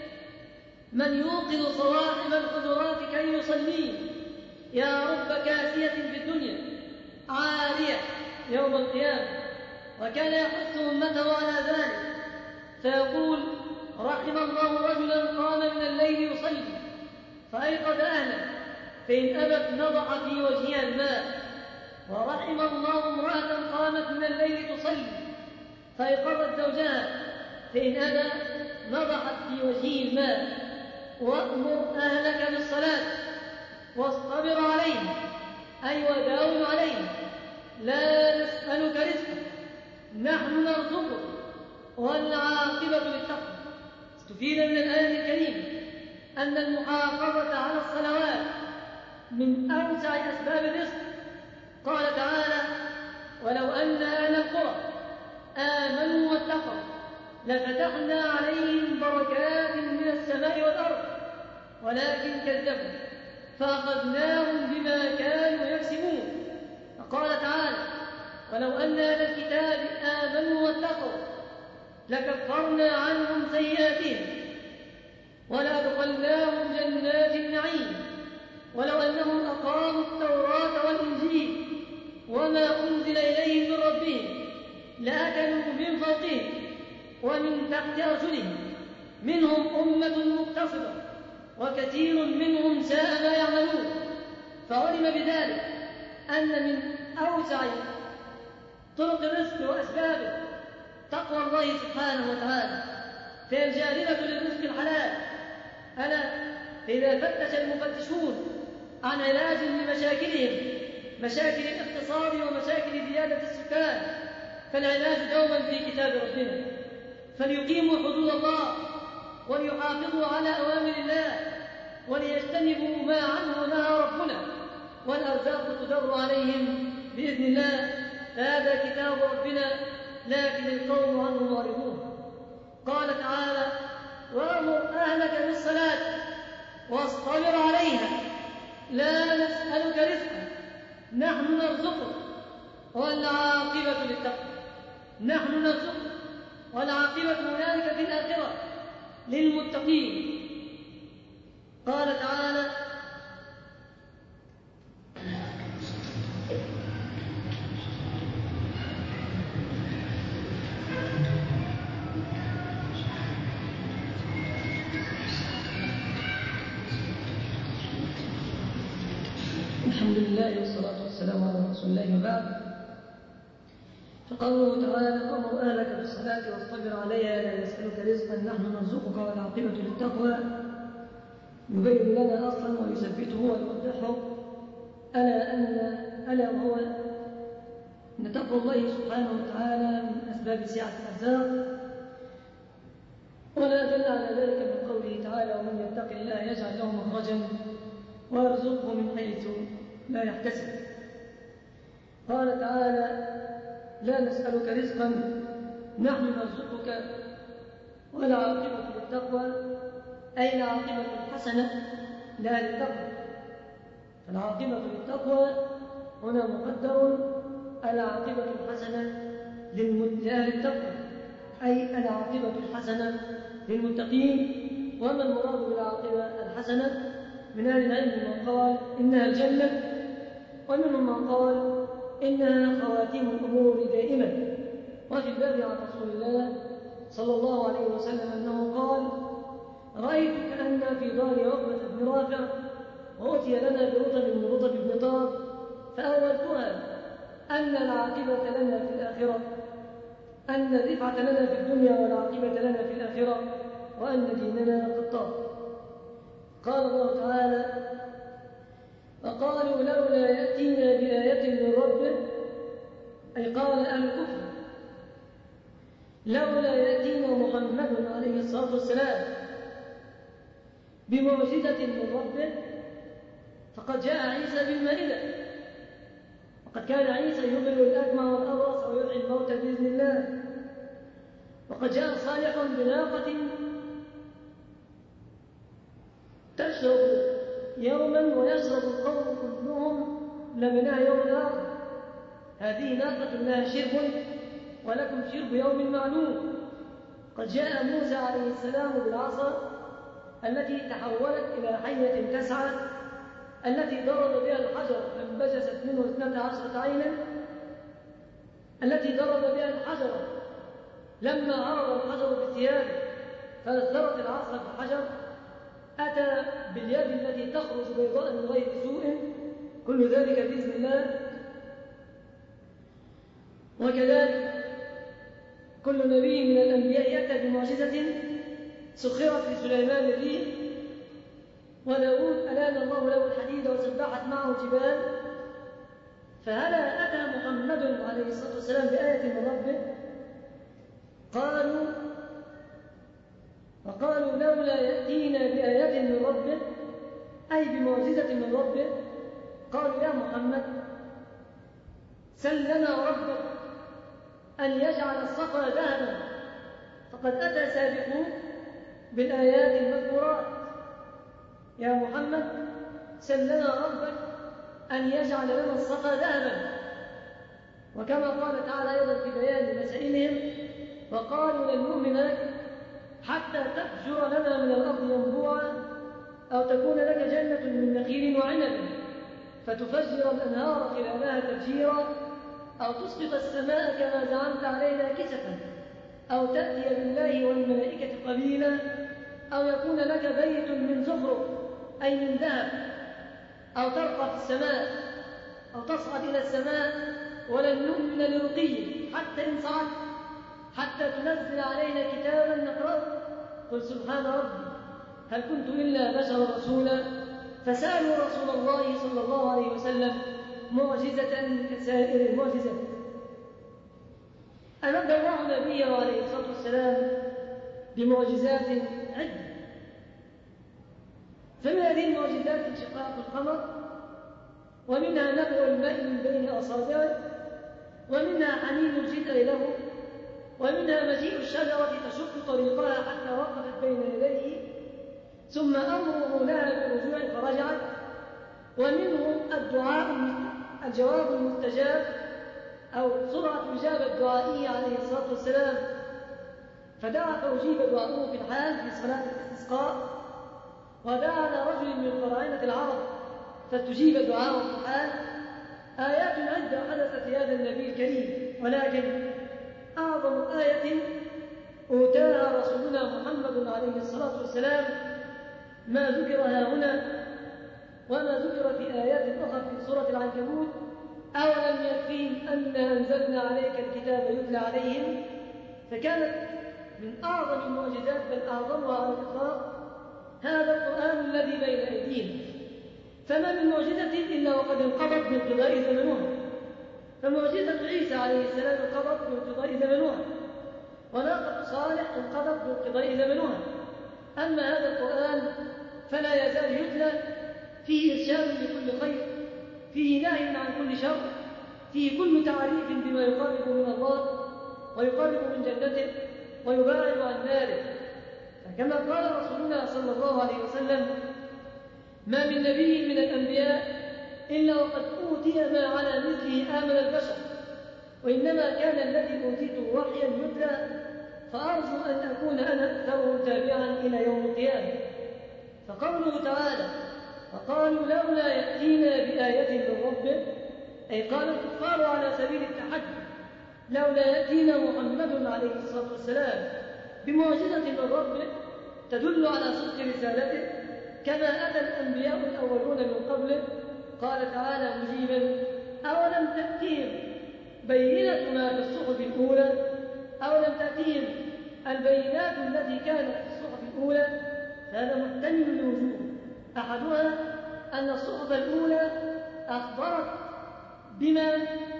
من يوقظ صواحب الحجرات كي يصلي يا رب كاسية في الدنيا عارية يوم القيامة. وكان يحث أمته على ذلك فيقول رحم الله رجلا قام من الليل يصلي فأيقظ أهله فإن أبت نضح في وجهها الماء، ورحم الله امرأة قامت من الليل تصلي فأيقظت زوجها فإن أبى نضحت في وجهه الماء. وأمر أهلك بالصلاة واصطبر عليها أي وداوم عليها، لا نسألك رزقا نحن نرزقك والعاقبة للتقوى. استفيد من الآية الكريمة أن المحافظة على الصلوات من أوسع أسباب الرزق. قال تعالى ولو أن أهل القرى آمنوا واتقوا لفتحنا عليهم بركات من السماء والأرض ولكن كذبوا فأخذناهم بما كانوا يكسبون. فقال تعالى ولو أن أهل الكتاب آمنوا واتقوا لكفرنا عنهم سيئاتهم ولأدخلناهم جنات النعيم ولو أنهم أقاموا التوراة والإنجيل وما أنزل إليهم من ربهم لأكلوا من فوقهم ومن تحت أرجلهم منهم أمة مقتصدة وكثير منهم ساء ما يعملون. فعلم بذلك أن من أوسع طرق الرزق وأسبابه تقوى الله سبحانه وتعالى، فهي الجالبة للرزق الحلال. ألا إذا فتش المفتشون عن علاج لمشاكلهم مشاكل الاقتصاد ومشاكل زيادة السكان فالعلاج دوما في كتاب ربنا، فليقيموا حدود الله وليحافظوا على أوامر الله وليجتنبوا ما عنه نهى ربنا والأرزاق تدر عليهم بإذن الله. هذا كتاب ربنا لكن القوم عنه معرضون. قال تعالى وأمر أهلك بالصلاة واصطبر عليها لا نسألك رزقا نحن نرزقك والعاقبة للتقوى. نحن نرزقك والعاقبة هنالك في الآخرة للمتقين. قال تعالى الله والصلاة والسلام على رسول الله وبعد. فقوله تعالى: وأمر أهلك بالصلاة واصطبر عليها لا نسألك رزقا نحن نرزقك والعاقبة للتقوى، يبين لنا أصلا ويثبته ويوضحه ألا أن ألا وهو أن تقوى الله سبحانه وتعالى من أسباب سعة الأرزاق، ولا دل على ذلك من قوله تعالى: ومن يتق الله يجعل له مخرجا ويرزقه من حيث لا يحتسب. قال تعالى: لا نسألك رزقا نحن نرزقك والعاقبة للتقوى، أي العاقبة الحسنة لا للتقوى. فالعاقبة للتقوى هنا مقدر العاقبة الحسنة لأهل التقوى، أي العاقبة الحسنة للمتقين. وما المراد بالعاقبة الحسنة؟ من أهل العلم من قال إنها الجنة، ومنهم من قال إنها خواتيم الأمور دائما. وفي الباب عن رسول الله صلى الله عليه وسلم أنه قال: رأيت كأن في دار عقبة بن رافع وأتي لنا برطب من رطب بن طاب، فأولتها أن العاقبة لنا في الآخرة، أن الرفعة لنا في الدنيا والعاقبة لنا في الآخرة، وأن ديننا قد طاب. قال الله تعالى: وقالوا لولا يأتينا بآية من ربه، أي قال أهل الكفر: لولا يأتينا محمد عليه الصلاة والسلام بمعجزة من ربه، فقد جاء عيسى بالمائدة، وقد كان عيسى يبرئ الأكمى والأبرص ويحيي الموتى بإذن الله، وقد جاء صالح بناقة تشرب يوما ويشرب القوم كلهم لبنها يوم الآخر، هذه ناقة لها شرب ولكم شرب يوم معلوم. قد جاء موسى عليه السلام بالعصا التي تحولت إلى حية تسعى، التي ضرب بها الحجر فانبجست منه اثنتا عشرة عينا، التي ضرب بها الحجر لما عرض الحجر بثيابه فأثرت العصا في الحجر، أتى باليد التي تخرج بيضاء من غير سوء، كل ذلك بإذن الله. وكذلك كل نبي من الأنبياء يأتى بمعجزة سخرت لسليمان الريح، وداود ألان الله له الحديد وسبحت معه الجبال. فهلا أتى محمد عليه الصلاة والسلام بآية من ربه؟ قالوا وقالوا لولا يأتينا بآية من ربه، أي بمعجزة من ربه. قالوا: يا محمد سل لنا ربك أن يجعل الصخر ذهبا، فقد أتى سابقون بالآيات المذكورات. يا محمد سل لنا ربك أن يجعل لنا الصخر ذهبا. وكما قال تعالى أيضا في بيان مسائلهم: وقالوا لن نؤمن لك حتى تفجر لنا من الأرض ينبوعا، أو تكون لك جنة من نخيل وعنب فتفجر الأنهار خلالها تفجيرا، أو تسقط السماء كما زعمت علينا كسفا، أو تأتي بالله والملائكة قبيلا، أو يكون لك بيت من زخرف أي من ذهب، أو ترقى في السماء، أو تصعد إلى السماء، ولن نؤمن لرقيك حتى إن صعدت حتى تنزل علينا كتابا نقرأه. قل سبحان ربي هل كنت إلا بشرا رسولا. فسألوا رسول الله صلى الله عليه وسلم معجزة كسائر المعجزات. أمد الله نبيه عليه الصلاة والسلام بمعجزات عدة، فمن هذه المعجزات انشقاق القمر، ومنها نبع الماء من بين أصابعه، ومنها حنين الجدع له، ومنها مجيء الشجرة تشق طريقها حتى وقفت بين يديه، ثم أمره لها بالرجوع فرجعت، ومنه الدعاء الجواب المستجاب أو سرعة إجابة دعائه عليه الصلاة والسلام، فدعا فأجيب دعاؤه في الحال في صلاة الاستسقاء، ودعا على رجل من فراعنة العرب فتجيب دعاءه في الحال. آيات عدة حدثت في هذا النبي الكريم، ولكن أعظم آية أوتاها رسولنا محمد عليه الصلاة والسلام ما ذكر ها هنا، وما ذكر في آيات أخرى في سورة العنكبوت: أولم يكفيهم أنا أنزلنا عليك الكتاب يتلى عليهم. فكانت من أعظم المعجزات بل أعظمها على الإطلاق هذا القرآن الذي بين أيدينا. فما من معجزة إلا وقد انقضت بانقضاء زمنها. فمعجزة عيسى عليه السلام انقضت بانقضاء زمنها، وناقة صالح انقضت بانقضاء زمنها. أما هذا القرآن فلا يزال يتلى، فيه إرشاد لكل خير، فيه نهي عن كل شر، فيه كل تعريف بما يقرب من الله ويقرب من جنته ويباعد عن ناره. فكما قال رسولنا صلى الله عليه وسلم: ما من نبي من الأنبياء إلا وقد أوتي ما على مثله آمن البشر، وإنما كان الذي أوتيته وحيا يتلى، فأرجو أن أكون أنا أكثره تابعا إلى يوم القيامة. فقوله تعالى: فقالوا لولا يأتينا بآية من ربه، أي قال الكفار على سبيل التحدي: لولا يأتينا محمد عليه الصلاة والسلام بمعجزة من ربه تدل على صدق رسالته كما أتى الأنبياء الأولون من قبله. قال تعالى مجيبا: أولم تأتيهم بينة ما في الصحف الأولى، أولم تأتيهم البينات التي كانت في الصحف الأولى. هذا محتمل لوجوه: أحدها أن الصحف الأولى أخبرت بما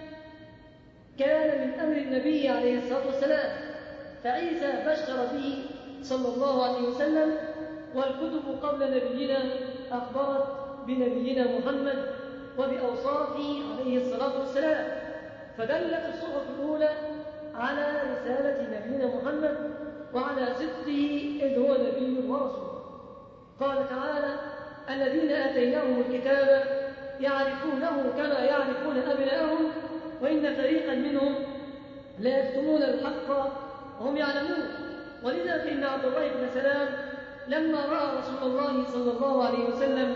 كان من أمر النبي عليه الصلاة والسلام، فعيسى بشر به صلى الله عليه وسلم، والكتب قبل نبينا أخبرت بنبينا محمد وبأوصافه عليه الصلاة والسلام، فدلت الصحف الأولى على رسالة نبينا محمد وعلى صدقه إذ هو نبي ورسول. قال تعالى: الذين آتيناهم الكتاب يعرفونه كما يعرفون أبناءهم وإن فريقا منهم لا يكتمون الحق وهم يعلمون. ولذا فإن عبد الله بن سلام لما رأى رسول الله صلى الله عليه وسلم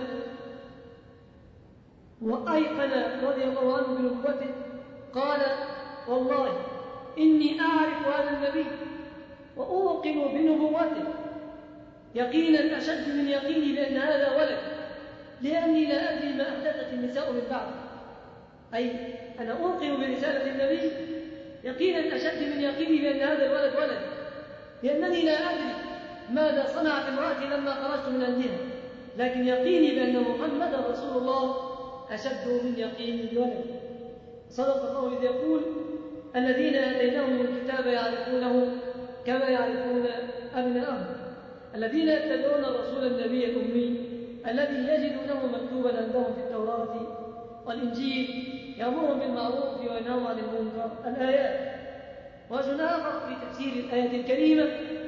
وأيقن رضي الله عنه بنبوته قال: والله إني أعرف هذا النبي وأوقن بنبوته يقينا أشد من يقيني بأن هذا ولد، لأني لا أدري ما أحدثت النساء من بعد. أي أنا أوقن برسالة النبي يقينا أشد من يقيني بأن هذا الولد ولد، لأنني لا أدري ماذا صنعت امرأتي لما خرجت من عندها، لكن يقيني بأن محمد رسول الله أشد من يقيني بولده. صدق الله إذ يقول: الذين آتيناهم الكتاب يعرفونه كما يعرفون أبناءهم. الذين يتبعون الرسول النبي الأمي الذي يجدونه مكتوبا عندهم في التوراة والإنجيل يأمرهم بالمعروف وينهاهم عن المنكر. الآيات. وجه آخر في تفسير الآية الكريمة: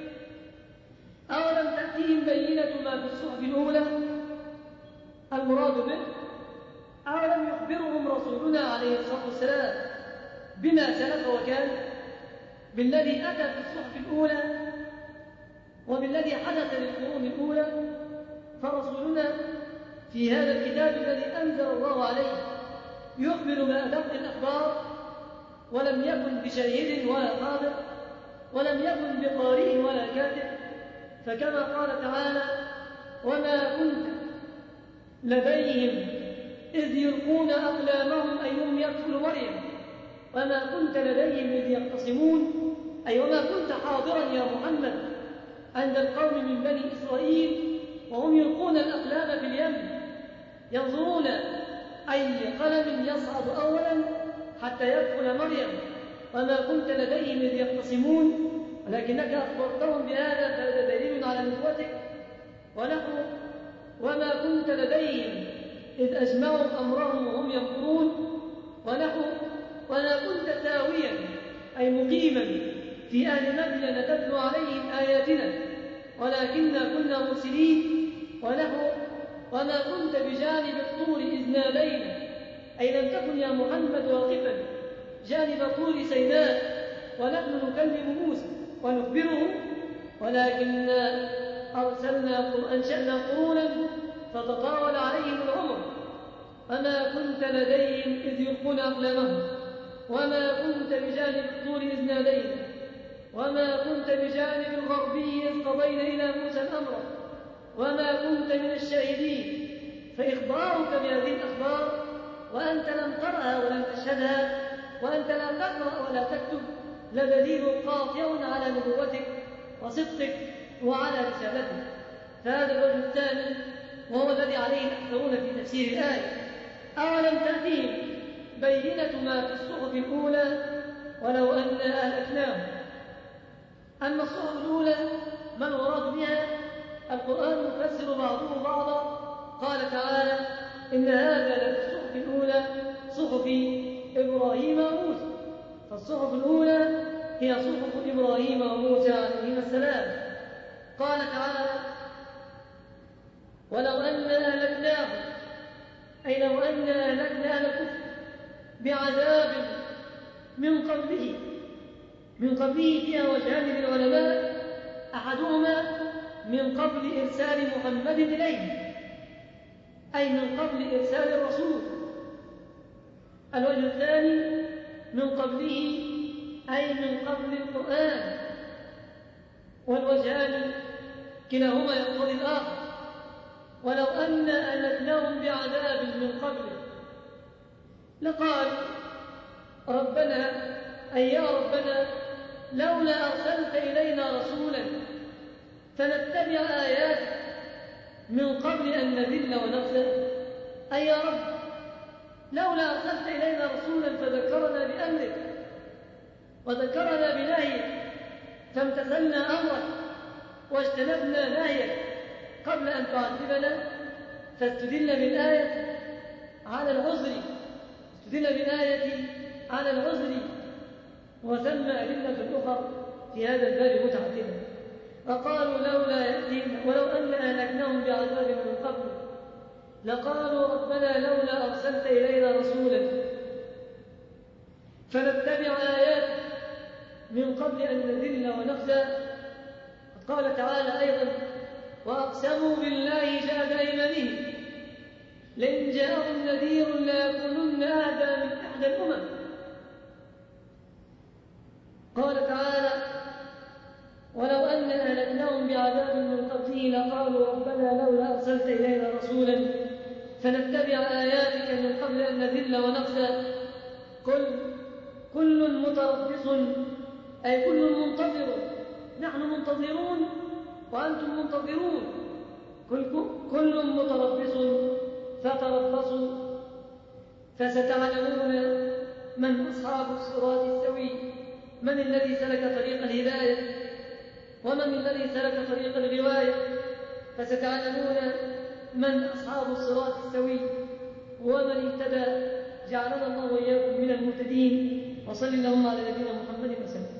أولم تأتيهم بينة ما في الصحف الأولى. المراد به: أولم يخبرهم رسولنا عليه الصلاة والسلام بما سلف وكان، بالذي أتى في الصحف الأولى وبالذي حدث للقرون الأولى. فرسولنا في هذا الكتاب الذي أنزل الله عليه يخبر بأدق الأخبار، ولم يكن بشاهد ولا حاضر، ولم يكن بقارئ ولا كاتب. فكما قال تعالى: وما كنت لديهم إذ يلقون أقلامهم أيهم يكفل مريم وما كنت لديهم إذ يختصمون، أي وما كنت حاضرا يا محمد عند القوم من بني إسرائيل وهم يلقون الأقلام في اليم ينظرون أي قلم يصعد أولا حتى يكفل مريم، وما كنت لديهم إذ يختصمون، ولكنك أخبرتهم بهذا فهذا دليل على نبوتك. ونحن وما كنت لديهم إذ أجمعوا أمرهم وهم يمكرون، ونحن وما كنت ثاويا أي مقيما في أهل مدين تتلو عليهم آياتنا ولكننا كنا مرسلين. ونحن وما كنت بجانب الطور إذ نادينا، أي لم تكن يا محمد واقفا جانب طور سيناء ونحن نكلم موسى ونخبره، ولكننا أرسلنا أنشأنا قرونا فتطاول عليهم العمر. وما كنت لديهم إذ يلقون أقلامهم وما كنت بجانب الطور إذ نادينا وما كنت بجانب الغربي إذ قضينا إلى موسى الأمر وما كنت من الشاهدين. فإخبارك بهذه الأخبار وأنت لم ترها ولم تشهدها وأنت لا تقرأ ولا تكتب لدليل قاطع على نبوتك وصدقك وعلى رسالتك. فهذا الوجه الثاني وهو الذي عليه الأكثرون في تفسير الآية: أولم تأتيهم بينة ما في الصحف الأولى ولو أنا أهلكناهم. أما الصحف الأولى ما المراد بها؟ القرآن يفسر بعضه بعضا. قال تعالى: إن هذا لفي الصحف الأولى صحف إبراهيم وموسى. فالصحف الأولى هي صحف إبراهيم وموسى عليهما السلام. قال تعالى: ولو أنا أهلكناهم، أي لو أنا أهلكنا أهل الكفر بعذاب من قبله. من قبله فيها وجهان للعلماء: أحدهما من قبل إرسال محمد إليه، أي من قبل إرسال الرسول. الوجه الثاني من قبله، أي من قبل القرآن. والوجهان كلاهما يقتضي الآخر. ولو أن أهلكناهم بعذاب من قبله لقال ربنا، أي يا ربنا لولا أرسلت إلينا رسولا فنتبع آياتك من قبل أن نذل ونخزى. أي يا رب لولا أرسلت إلينا رسولا فذكرنا بأمرك وذكرنا بنهيك فامتثلنا أمرك واجتنبنا نهيك قبل أن تعذبنا، فاستدل بالآية على العذر، استدل بالآية على العذر. وثم أدلة أخرى في هذا الباب متعددة. وقالوا لولا يأتينا ولو أن أهلكناهم بعذاب من قبل لقالوا ربنا لولا أرسلت إلينا رسولا فنتبع آياتك من قبل أن نذل ونخزى. قال تعالى أيضا: وأقسموا بالله جهد أيمانهم لئن جاءهم نذير ليكونن أهدى من إحدى الأمم. قال تعالى: ولو أن أهلكناهم بعذاب من قبله لقالوا ربنا لولا أرسلت إلينا رسولا فنتبع آياتك من قبل أن نذل ونخزى. كل كل متربص، أي كل منتظر. نحن منتظرون وأنتم منتظرون. كل, كل متربص فتربصوا فستعلمون من أصحاب الصراط السوي، من الذي سلك طريق الهداية ومن الذي سلك طريق الغواية. فستعلمون من أصحاب الصراط السوي ومن اهتدى. جعلنا الله وإياكم من المهتدين. وصل اللهم على نبينا محمد وسلم.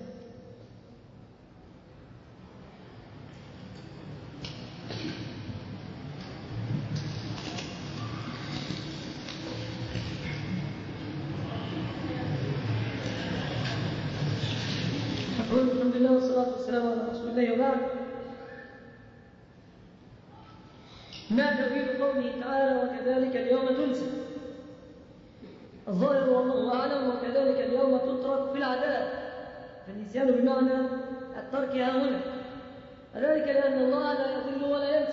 الحمد لله والصلاة والسلام على رسول الله وبعد. ما تأويل قوله تعالى: وكذلك اليوم تنسى؟ الظاهر والله أعلم: وكذلك اليوم تترك في العذاب. فالنسيان بمعنى الترك ها هنا، وذلك لأن الله لا يضل ولا ينسى.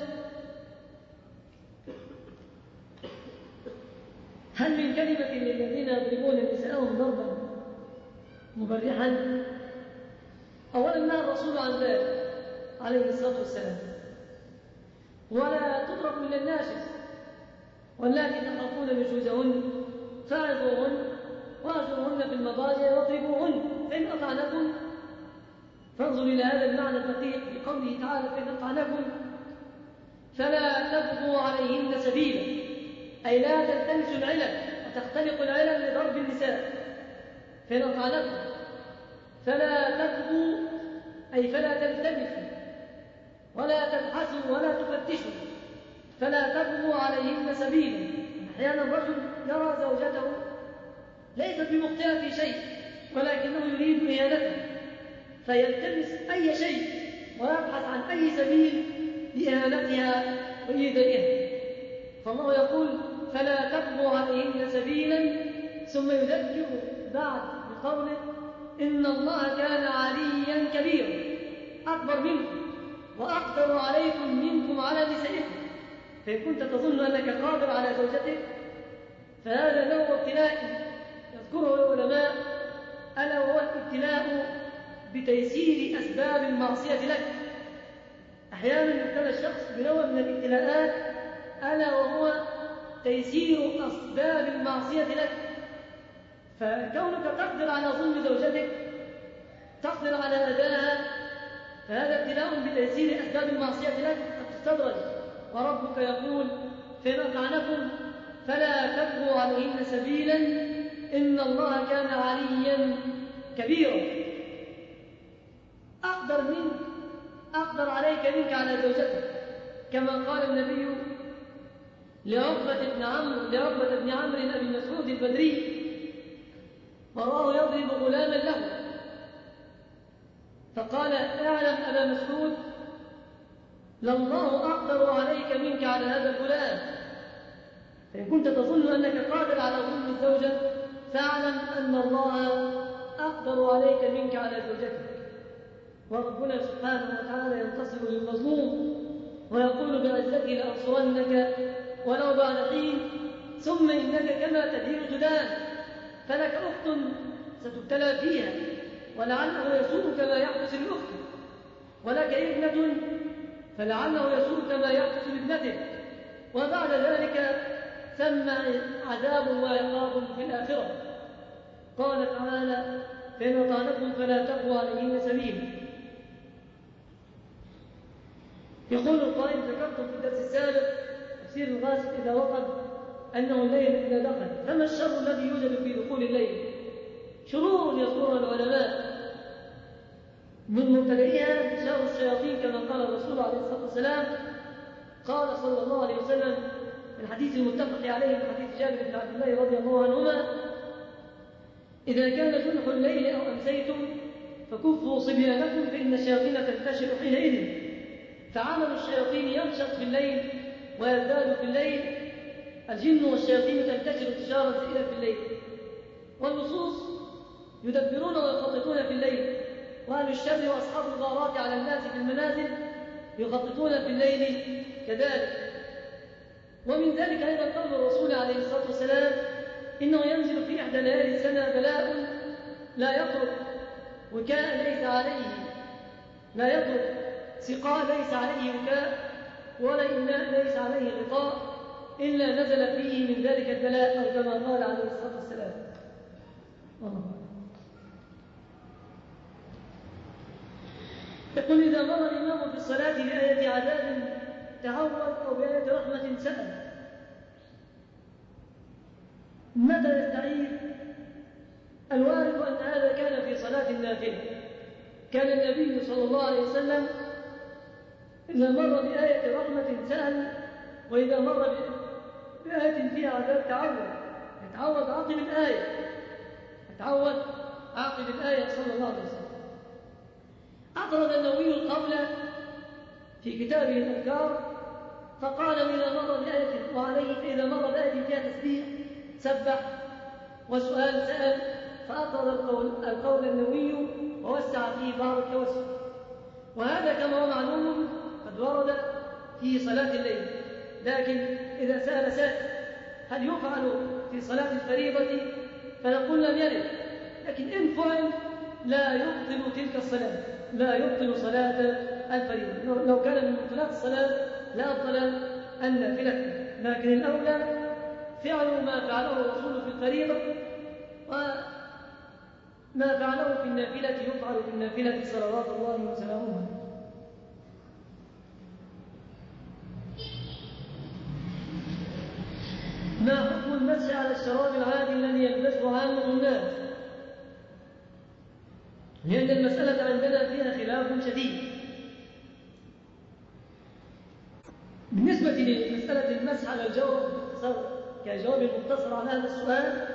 هل من كلمة للذين يضربون نساءهم ضربا مبرحا؟ أولا نهى الرسول عن ذلك عليه الصلاة والسلام: ولا تضرب إلا الناشز واللاتي تخافون نشوزهن فاعظوهن واهجروهن في المضاجع واضربوهن فإن أطعنكم. فانظر إلى هذا المعنى الدقيق في قوله تعالى: فإن أطعنكم فلا تبغوا عليهن سبيلا، أي لا تلتمسوا العلل وتختلقوا العلل لضرب النساء. فإن أطعنكم فلا تبغوا، أي فلا تلتمسوا ولا تبحثوا ولا تفتشوا، فلا تبغوا عليهن سبيلا. أحيانا الرجل يرى زوجته ليست بمخطئة في شيء ولكنه يريد إهانتها فيلتمس أي شيء ويبحث عن أي سبيل لإهانتها وإيذائها. فالله يقول: فلا تبغوا عليهن سبيلا، ثم يذكر بعد بقوله: إن الله كان عليا كبيرا، أكبر منكم وأقدر عليكم منكم على نسائكم. فإن كنت تظن أنك قادر على زوجتك فهذا نوع ابتلاء يذكره العلماء، ألا وهو الابتلاء بتيسير أسباب المعصية لك. أحيانا يبتلى الشخص بنوع من الابتلاءات ألا وهو تيسير أسباب المعصية لك. فكونك تقدر على ظلم زوجتك، تقدر على أداها، فهذا ابتلاء بتيسير أسباب المعصية لك قد تستدرج. وربك يقول: فإن أطعنكم فلا تبغوا عليهن سبيلا إن الله كان عليا كبيرا. أقدر منك، أقدر عليك منك على زوجتك، كما قال النبي لعقبة بن عمرو لعقبة بن عمرو أبي مسعود البدري وراه يضرب غلاما له، فقال: اعلم أبا مسعود لله أقدر عليك منك على هذا الغلام. فإن كنت تظن أنك قادر على ظلم الزوجة فاعلم أن الله أقدر عليك منك على زوجتك. وربنا سبحانه وتعالى ينتصر للمظلوم ويقول بعزته: لأنصرنك ولو بعد حين ثم إنك كما تدين تدان. فلك أخت ستبتلى فيها ولعله يسوءك ما يحدث لأختك، ولك ابنة فلعله يسوءك ما يحدث لابنتك، وبعد ذلك ثم عذاب وعقاب في الآخرة. قال تعالى: فإن أطعنكم فلا تبغوا عليهن سبيلا. يقول القائل: ذكرتم في الدرس السابق تفسير الغاسق إذا وقد أنه الليل إذا دخل، فما الشر الذي يوجد في دخول الليل؟ شرور يذكرها العلماء، من مبتدئها شر الشياطين كما قال الرسول عليه الصلاة والسلام. قال صلى الله عليه وسلم في الحديث المتفق عليه من حديث جابر بن عبد الله رضي الله عنهما: إذا كان جنح الليل أو أمسيتم فكفوا صبيانكم فإن الشياطين تنتشر حينئذ. فعمل الشياطين ينشط في الليل ويزداد في الليل، الجن والشياطين تنتشر انتشارا زائدا في الليل، واللصوص يدبرون ويخططون في الليل، وأهل الشر وأصحاب الغارات على الناس في المنازل يخططون في الليل كذلك. ومن ذلك أيضا قول الرسول عليه الصلاة والسلام: إنه ينزل في إحدى ليالي السنة بلاء لا يترك وكاء ليس عليه لا يترك سقاء ليس عليه وكاء ولا إناء ليس عليه غطاء إلا نزل فيه من ذلك البلاء، أو كما قال عليه الصلاة والسلام. الله. يقول: إذا مر الإمام في الصلاة بآية عذاب تعوض أو بآية رحمة سأل، متى يستعيذ؟ الوارد أن هذا كان في صلاة النافلة. كان النبي صلى الله عليه وسلم إذا مر بآية رحمة سأل، وإذا مر بآية فيها عذاب تعوض، يتعوض عقب الآية، يتعوض عقب الآية صلى الله عليه وسلم. أطرد النووي القول في كتابه الأذكار فقال: إذا مر بآية وعليه فإذا مر بآية فيها تسبيح سبح وسؤال سأل، فأطرد القول, القول النووي ووسع فيه بعض التوسع. وهذا كما هو معلوم قد ورد في صلاة الليل، لكن إذا سأل سائل هل يفعل في صلاة الفريضة فنقول لم يرد، لكن إن فعل لا يبطل تلك الصلاة، لا يبطل صلاة الفريضة. لو كان من مبطلات الصلاة لا أبطل النافلة، لكن الأولى فعل ما فعله الرسول في الفريضة، وما فعله في النافلة يفعل في النافلة صلوات الله وسلامه. ما حكم المسح على الشراب العادي الذي يلبسه عامة الناس؟ لأن المسألة عندنا فيها خلاف شديد. بالنسبة لمسألة المسح على الجورب باختصار كجواب مختصر على هذا السؤال،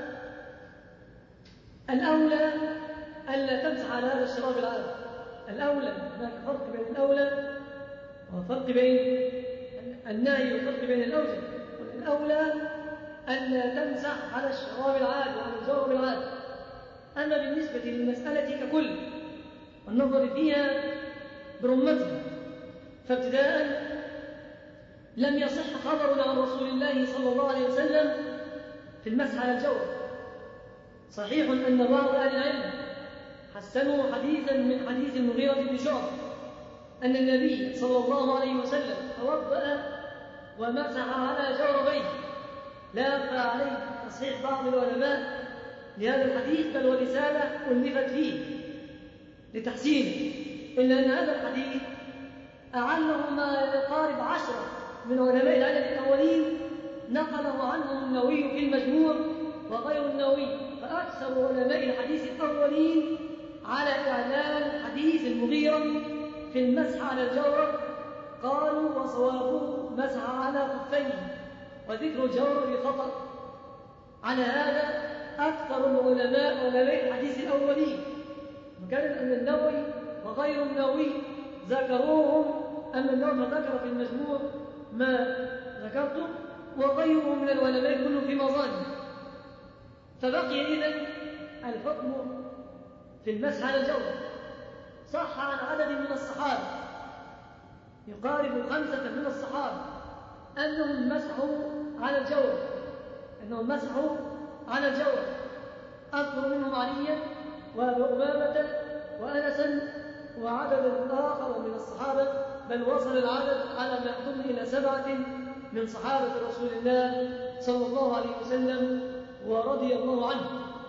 الأولى ألا تمسح على هذا الشراب العادي. الأولى، هناك فرق بين الأولى وفرق بين النهي وفرق بين الأوجه. الأولى ألا تمسح على الشراب العادي وعلى الجورب العادي. أما بالنسبة للمسألة ككل والنظر فيها برمتها، فابتداء لم يصح خبر عن رسول الله صلى الله عليه وسلم في المسح على الجورب. صحيح أن بعض أهل العلم حسنوا حديثا من حديث المغيرة بن شعبة أن النبي صلى الله عليه وسلم توضأ ومسح على جوربيه، لا يخفى عليه تصحيح بعض العلماء لهذا الحديث، بل ورسالة ألفت فيه لتحسينه، إلا أن هذا الحديث أعله ما يقارب عشرة من علماء العلم الأولين، نقله عنهم النووي في المجموع وغير النووي، فأكثر علماء الحديث الأولين على إعلان حديث المغيرة في المسح على الجورب قالوا وصوابه مسح على خفيه، وذكر الجورب خطأ. على هذا أكثر العلماء علماء الحديث الأولين، وكان أن النووي وغير النووي ذكروهم، أن النووي ذكر في المجموع ما ذكرته، وغيره من العلماء كلهم في مظانه. فبقي إذن الحكم في المسح على الجورب. صح عن عدد من الصحابة يقارب خمسة من الصحابة أنهم مسحوا على الجورب، أنهم مسحوا على الجورب. أذكر منهم عليا وأبا أمامة وأنسا وعدد آخر من الصحابة، بل وصل العدد على ما يحضرني إلى سبعة من صحابة رسول الله صلى الله عليه وسلم ورضي الله عنه.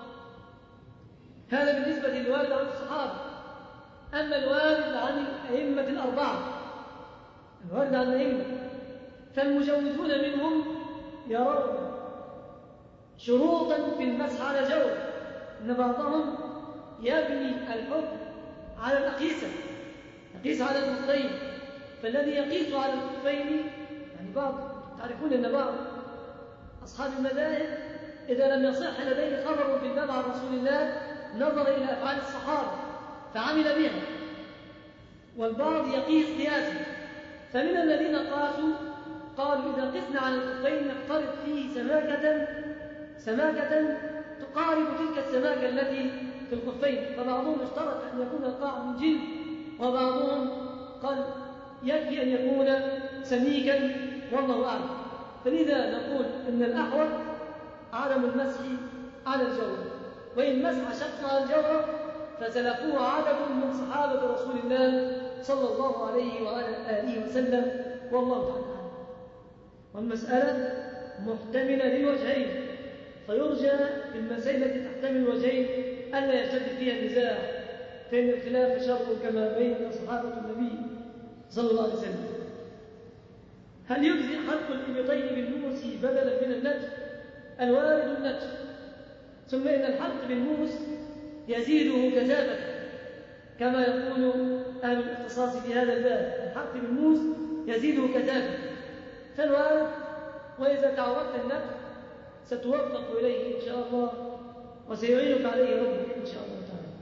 هذا بالنسبة للوارد عن الصحابة. أما الوارد عن الأئمة الأربعة، الوارد عن الأئمة، فالمجوزون منهم يرون شروطا في المسح على الجورب، أن بعضهم يبني الحكم على الأقيسة، يقيس على الخفين، فالذي يقيس على الخفين يعني بعض، تعرفون أن بعض أصحاب المذاهب إذا لم يصح لديه خبر في الباب عن رسول الله نظر إلى أفعال الصحابة فعمل بها، والبعض يقيس قياسا. فمن الذين قاسوا قالوا إذا قسنا على الخفين نفترض فيه سماكة سماكة تقارب تلك السماكة التي في الخفين، فبعضهم اشترط أن يكون القاع من جلد، وبعضهم قال يكفي أن يكون سميكا، والله أعلم. فلذا نقول أن الأحوط عدم المسح على الجورب، وإن مسح شخص على الجورب فسلفوه عدد من صحابة رسول الله صلى الله عليه وعلى آله وسلم، والله تعالى أعلم. والمسألة محتملة للوجهين، فيرجى في المسائل التي تحتمل الوجهين ألا يشتد فيها النزاع، فإن الخلاف شر كما بين صحابة النبي صلى الله عليه وسلم. هل يجزي حلق الإبطين بالموس بدلا من النتف؟ الوارد النتف، ثم إن الحلق بالموس يزيده كثافة كما يقول أهل الاختصاص في هذا الباب، الحلق بالموس يزيده كثافة، فالوارد وإذا تعودت النتف ستوفق إليه إن شاء الله، وسيعينك عليه ربك إن شاء الله تعالى.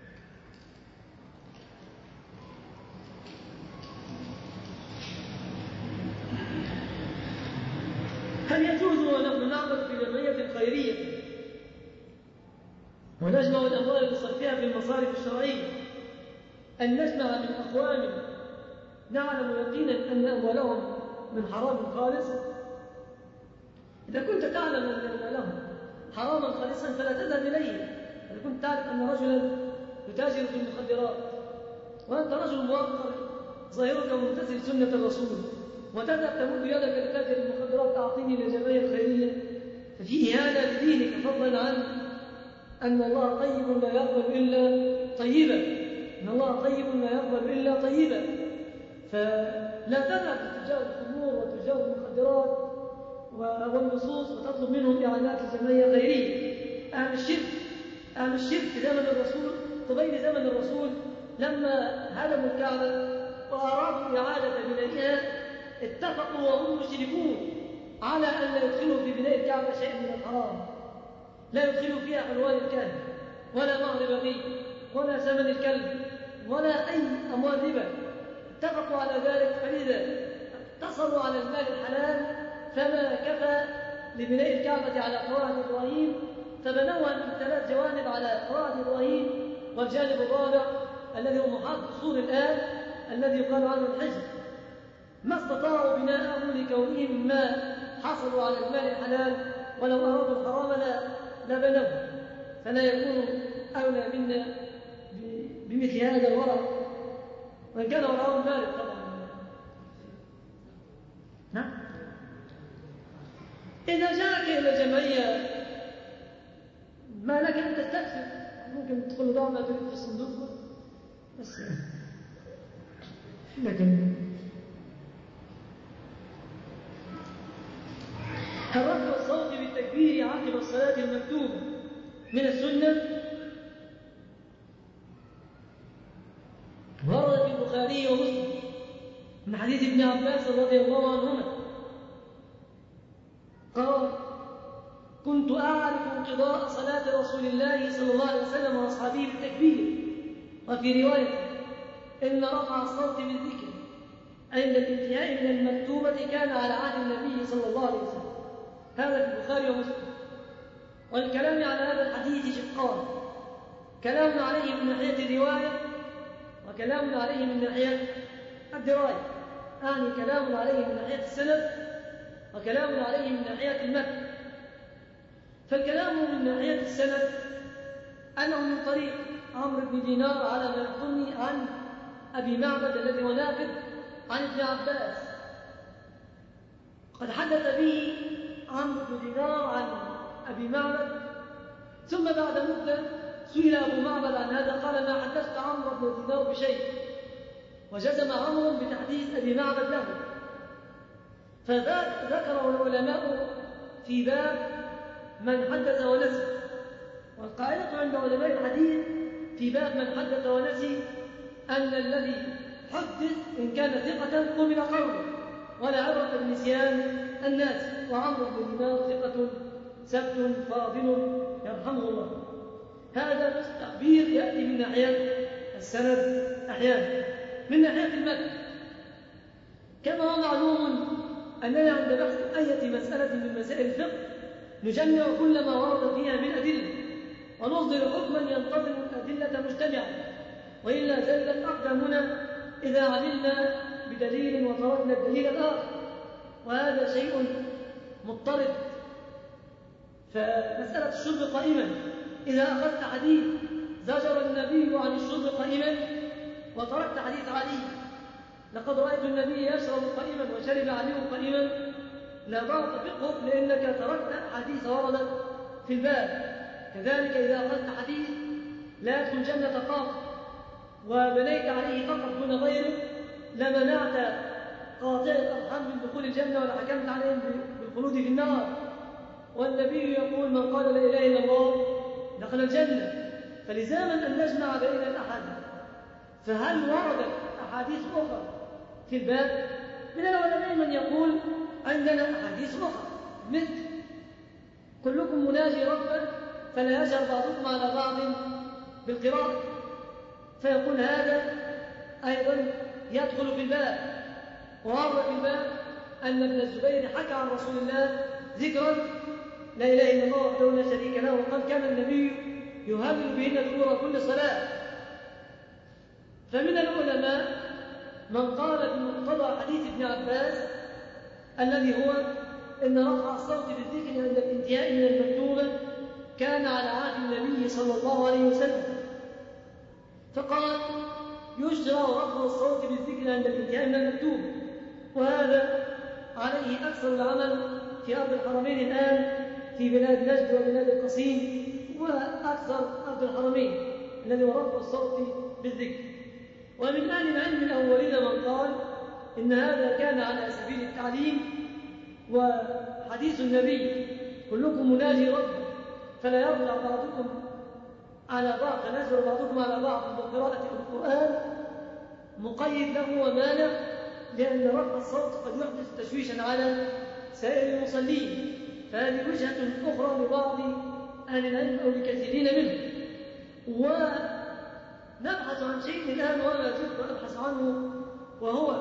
هل يجوز ونحن نعمل في جمعية خيرية ونجمع الأموال لصرفها في المصارف الشرعية أن نجمع من أقوام نعلم يقينا أن أموالهم من حرام خالص؟ إذا كنت تعلم أن أموالهم حراما خالصا فلا تذهب إليه. إذا كنت تعرف أن رجلا يتاجر في المخدرات وأنت رجل موقر ظاهرك ممتثل سنة الرسول، وتذهب تمد يدك لتاجر المخدرات أعطيني للجمعية الخيرية، ففي إهانة لدينك، فضلا عن أن الله طيب لا يقبل إلا طيبا، إن الله طيب لا يقبل إلا طيبا. فلا تذهب لتجار الخمور وتجار المخدرات والنصوص وتطلب منهم إعانات لجمعية خيرية. أهل الشرك أهل الشرك في زمن الرسول قبيل زمن الرسول لما هدموا الكعبة وأرادوا إعادة بنائها اتفقوا وهم مشركون على أن لا يدخلوا في بناء الكعبة شيئا من الحرام، لا يدخلوا فيها حلوان الكلب ولا مهر بغي ولا ثمن الكلب ولا أي أموال ربا. اتفقوا على ذلك، فلذا اقتصروا على المال الحلال فما كفى لبناء الكعبة على قواعد إبراهيم، فبنوها من ثلاث جوانب على قواعد إبراهيم، والجانب الرابع الذي هو محاط السور الآن الذي يقال عنه الحجر. ما استطاعوا بناءه لكونهم ما حصلوا على المال الحلال، ولو أرادوا الحرام لا لبنوه، فلا يكون أولى منا بمثل هذا الورع، وإن كان ورعهم بالغ طبعا. نعم. إذا جاءك إلى جمعية ما لك أن تستكثر، ممكن تدخل ضع ما تريد في الصندوق بس، لكن الرفع الصوت بالتكبير عقب الصلاة المكتوبة من السنة ورد في البخاري ومسلم من حديث ابن عباس رضي الله عنهما قال: كنت أعرف انقضاء صلاة رسول الله صلى الله عليه وسلم وأصحابه بالتكبير. وفي رواية: إن رفع الصوت بالذكر عند الانتهاء من المكتوبة كان على عهد النبي صلى الله عليه وسلم. هذا في البخاري ومسلم. والكلام على هذا الحديث شقان: كلام عليه من ناحية الرواية، وكلام عليه من ناحية الدراية، يعني كلام عليه من ناحية السند، وكلام عليه من ناحية المتن. فالكلام من ناحية السند أنه من طريق عمرو بن دينار على ما يحضرني عن أبي معبد الذي هو ناقد عن ابن عباس، قد حدث به عمرو بن دينار عن أبي معبد، ثم بعد مدة سئل أبو معبد عن هذا قال: ما حدثت عمرو بن دينار بشيء، وجزم عمرو بتحديث أبي معبد له. فذكره العلماء في باب من حدث ونسي، والقاعدة عند علماء الحديث في باب من حدث ونسي أن الذي حدث إن كان ثقة قبل قوله، ولا عبرة بنسيان الناس. وعمرو بن دينار ثقة سبت فاضل يرحمه الله. هذا التعبير يأتي من ناحية السند أحيانا، من ناحية المتن. كما هو معلوم أننا عند بحث أي مسألة من مسائل الفقه نجمع كل ما ورد فيها من أدلة، ونصدر حكما ينتظم الأدلة مجتمعا، وإلا زلت أقدامنا إذا عملنا بدليل وتركنا الدليل الآخر، وهذا شيء مضطرد. فمسألة الشرب قائما، إذا أخذت حديث زجر النبي عن الشرب قائما وتركت حديث علي: لقد رأيت النبي يشرب قائما وشرب علي قائما، لا ضعف فقهك لأنك تركت حديث وردت في الباب. كذلك إذا أخذت حديث لا يدخل الجنة قاط وبنيت عليه فقط دون غيره، لمنعت قاطع الأرحام من دخول الجنة ولا حكمت عليهم بالخلود في النار. والنبي يقول: من قال لا إله إلا الله دخل الجنة. فلزاما أن نجمع بين الأحاديث. فهل وردت أحاديث أخرى في الباب؟ من العلماء من يقول عندنا أحاديث أخرى، مثل: كلكم مناجي ربه فلا يجهر بعضكم على بعض بالقراءة، فيقول هذا أيضا يدخل في الباب. وورد في الباب أن ابن الزبير حكى عن رسول الله ذكرا: لا إله إلا الله وحده لا شريك له، وقد كان النبي يهلل بهن دبر كل صلاة. فمن العلماء من قال بمقتضى حديث ابن عباس الذي هو إن رفع الصوت بالذكر عند الانتهاء من المكتوبة كان على عهد النبي صلى الله عليه وسلم، فقال: يشرع رفع الصوت بالذكر عند الانتهاء من المكتوبة. وهذا عليه أكثر العمل في أرض الحرمين الآن، في بلاد نجد وبلاد القصيم، وأكثر أرض الحرمين الذي هو رفع الصوت بالذكر. ومن أهل العلم الأولين من قال إن هذا كان على سبيل التعليم، وحديث النبي: كلكم مناجي ربه فلا يرجع بعضكم على بعض، فلا يزر بعضكم على بعض بقراءة القرآن، مقيد له ومانع، لأن رفع الصوت قد يحدث تشويشا على سائر المصلين. فهذه وجهة أخرى لبعض أهل العلم أو لكثيرين منهم. ونبحث عن شيء الآن ولا زلت أبحث عنه، وهو: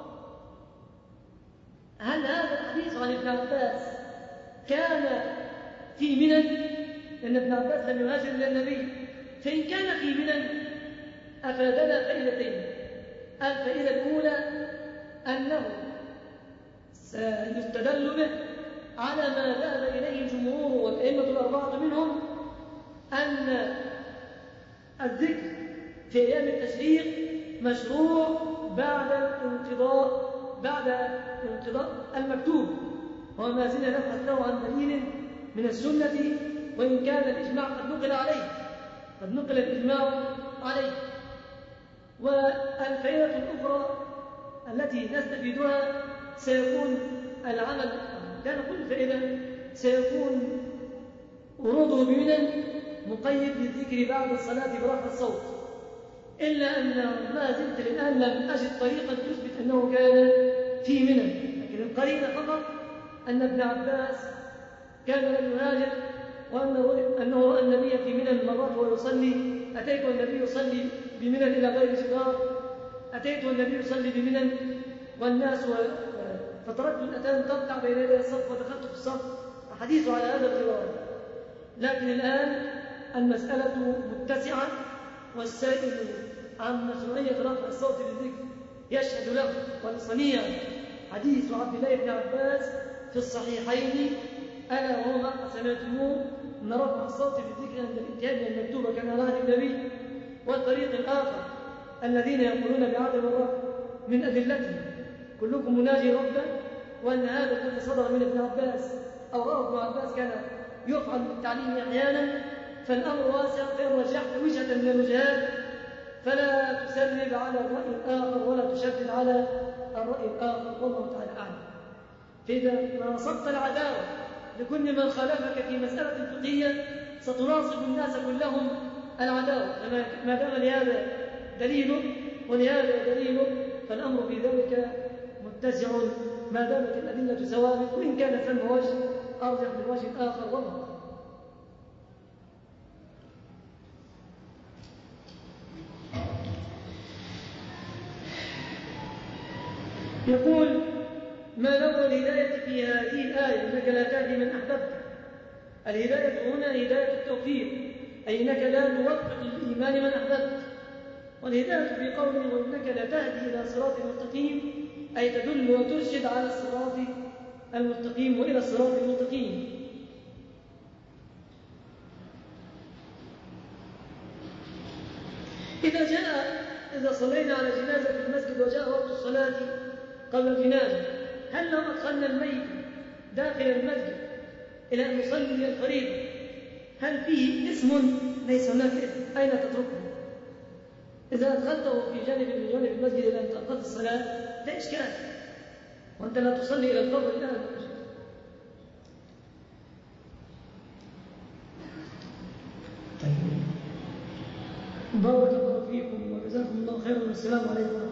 هل هذا الحديث عن ابن عباس كان في منن؟ لأن ابن عباس لم يهاجر إلى النبي، فإن كان في منن أفادنا فائدتين. الفائدة الأولى أنه سيستدل به على ما ذهب إليه الجمهور والأئمة الأربعة منهم أن الذكر في أيام التشريق مشروع بعد الانقضاء بعد انقضاء المكتوب، وما زلنا نبحث له عن دليل من السنة، وإن كان الإجماع قد نقل عليه قد نقل الإجماع عليه. والفائدة الأخرى التي نستفيدها سيكون العمل، لا نقول الفائدة، سيكون وروده بمنى مقيد للذكر بعد الصلاة برفع الصوت، إلا أن ما زلت الآن لم أجد طريقا تثبت أنه كان في منى، لكن القرينة فقط أن ابن عباس كان لم يهاجر، وأنه رأى النبي في منى مرات وهو يصلي، أتيته النبي يصلي بمنى إلى غير جدار، أتيته النبي يصلي بمنى والناس فتركت الأتان تقطع بين يدي الصف ودخلت في الصف، حديث على هذا الغرار. لكن الآن المسألة متسعة، والسائل عن مشروعية رفع الصوت بالذكر يشهد له والصنيع حديث عبد الله بن عباس في الصحيحين، ألا وهو ما سمعتموه أن رفع الصوت بالذكر عند الانتهاء من المكتوبة كان على عهد النبي. والطريق الآخر الذين يقولون بعدم الرفع من أدلتهم كلكم مناجي ربه، وأن هذا الذي صدر من ابن عباس أو رأى ابن عباس كان يفعل بالتعليم أحيانا، فالأمر واسع، فإن رجحت وجهة من الوجهات فلا تسرب على الرأي الآخر ولا تشدد على الرأي الآخر، والله تعالى أعلم. فإذا ناصبت العداوة لكل من خالفك في مسألة فقهية ستناصب الناس كلهم العداوة، ما دام لهذا دليل ولهذا دليل فالأمر في ذلك متسع ما دامت الأدلة ثوابت، وإن كان ثم وجه أرجح من وجه آخر، والله. يقول: ما نوع الهداية في هذه الآية إنك لا تهدي من أحببت؟ الهداية هنا هداية التوفيق، أي إنك لا توفق للإيمان من أحببت. والهداية في قوله وإنك لا تهدي إلى صراط مستقيم، أي تدل وترشد على الصراط المستقيم وإلى الصراط المستقيم. إذا جاء إذا صلينا على جنازة في المسجد وجاء وقت الصلاة قبل الجنازة، هل لو أدخلنا الميت داخل المسجد إلى أن نصلي الفريضة هل فيه اسم؟ ليس هناك اسم، أين تتركه؟ إذا أدخلته في جانب من جانب المسجد إلى أن تقضي الصلاة لا إشكال، وأنت لا تصلي إلى القبر الآن. طيب، بارك الله فيكم وجزاكم الله خيرا، والسلام عليكم.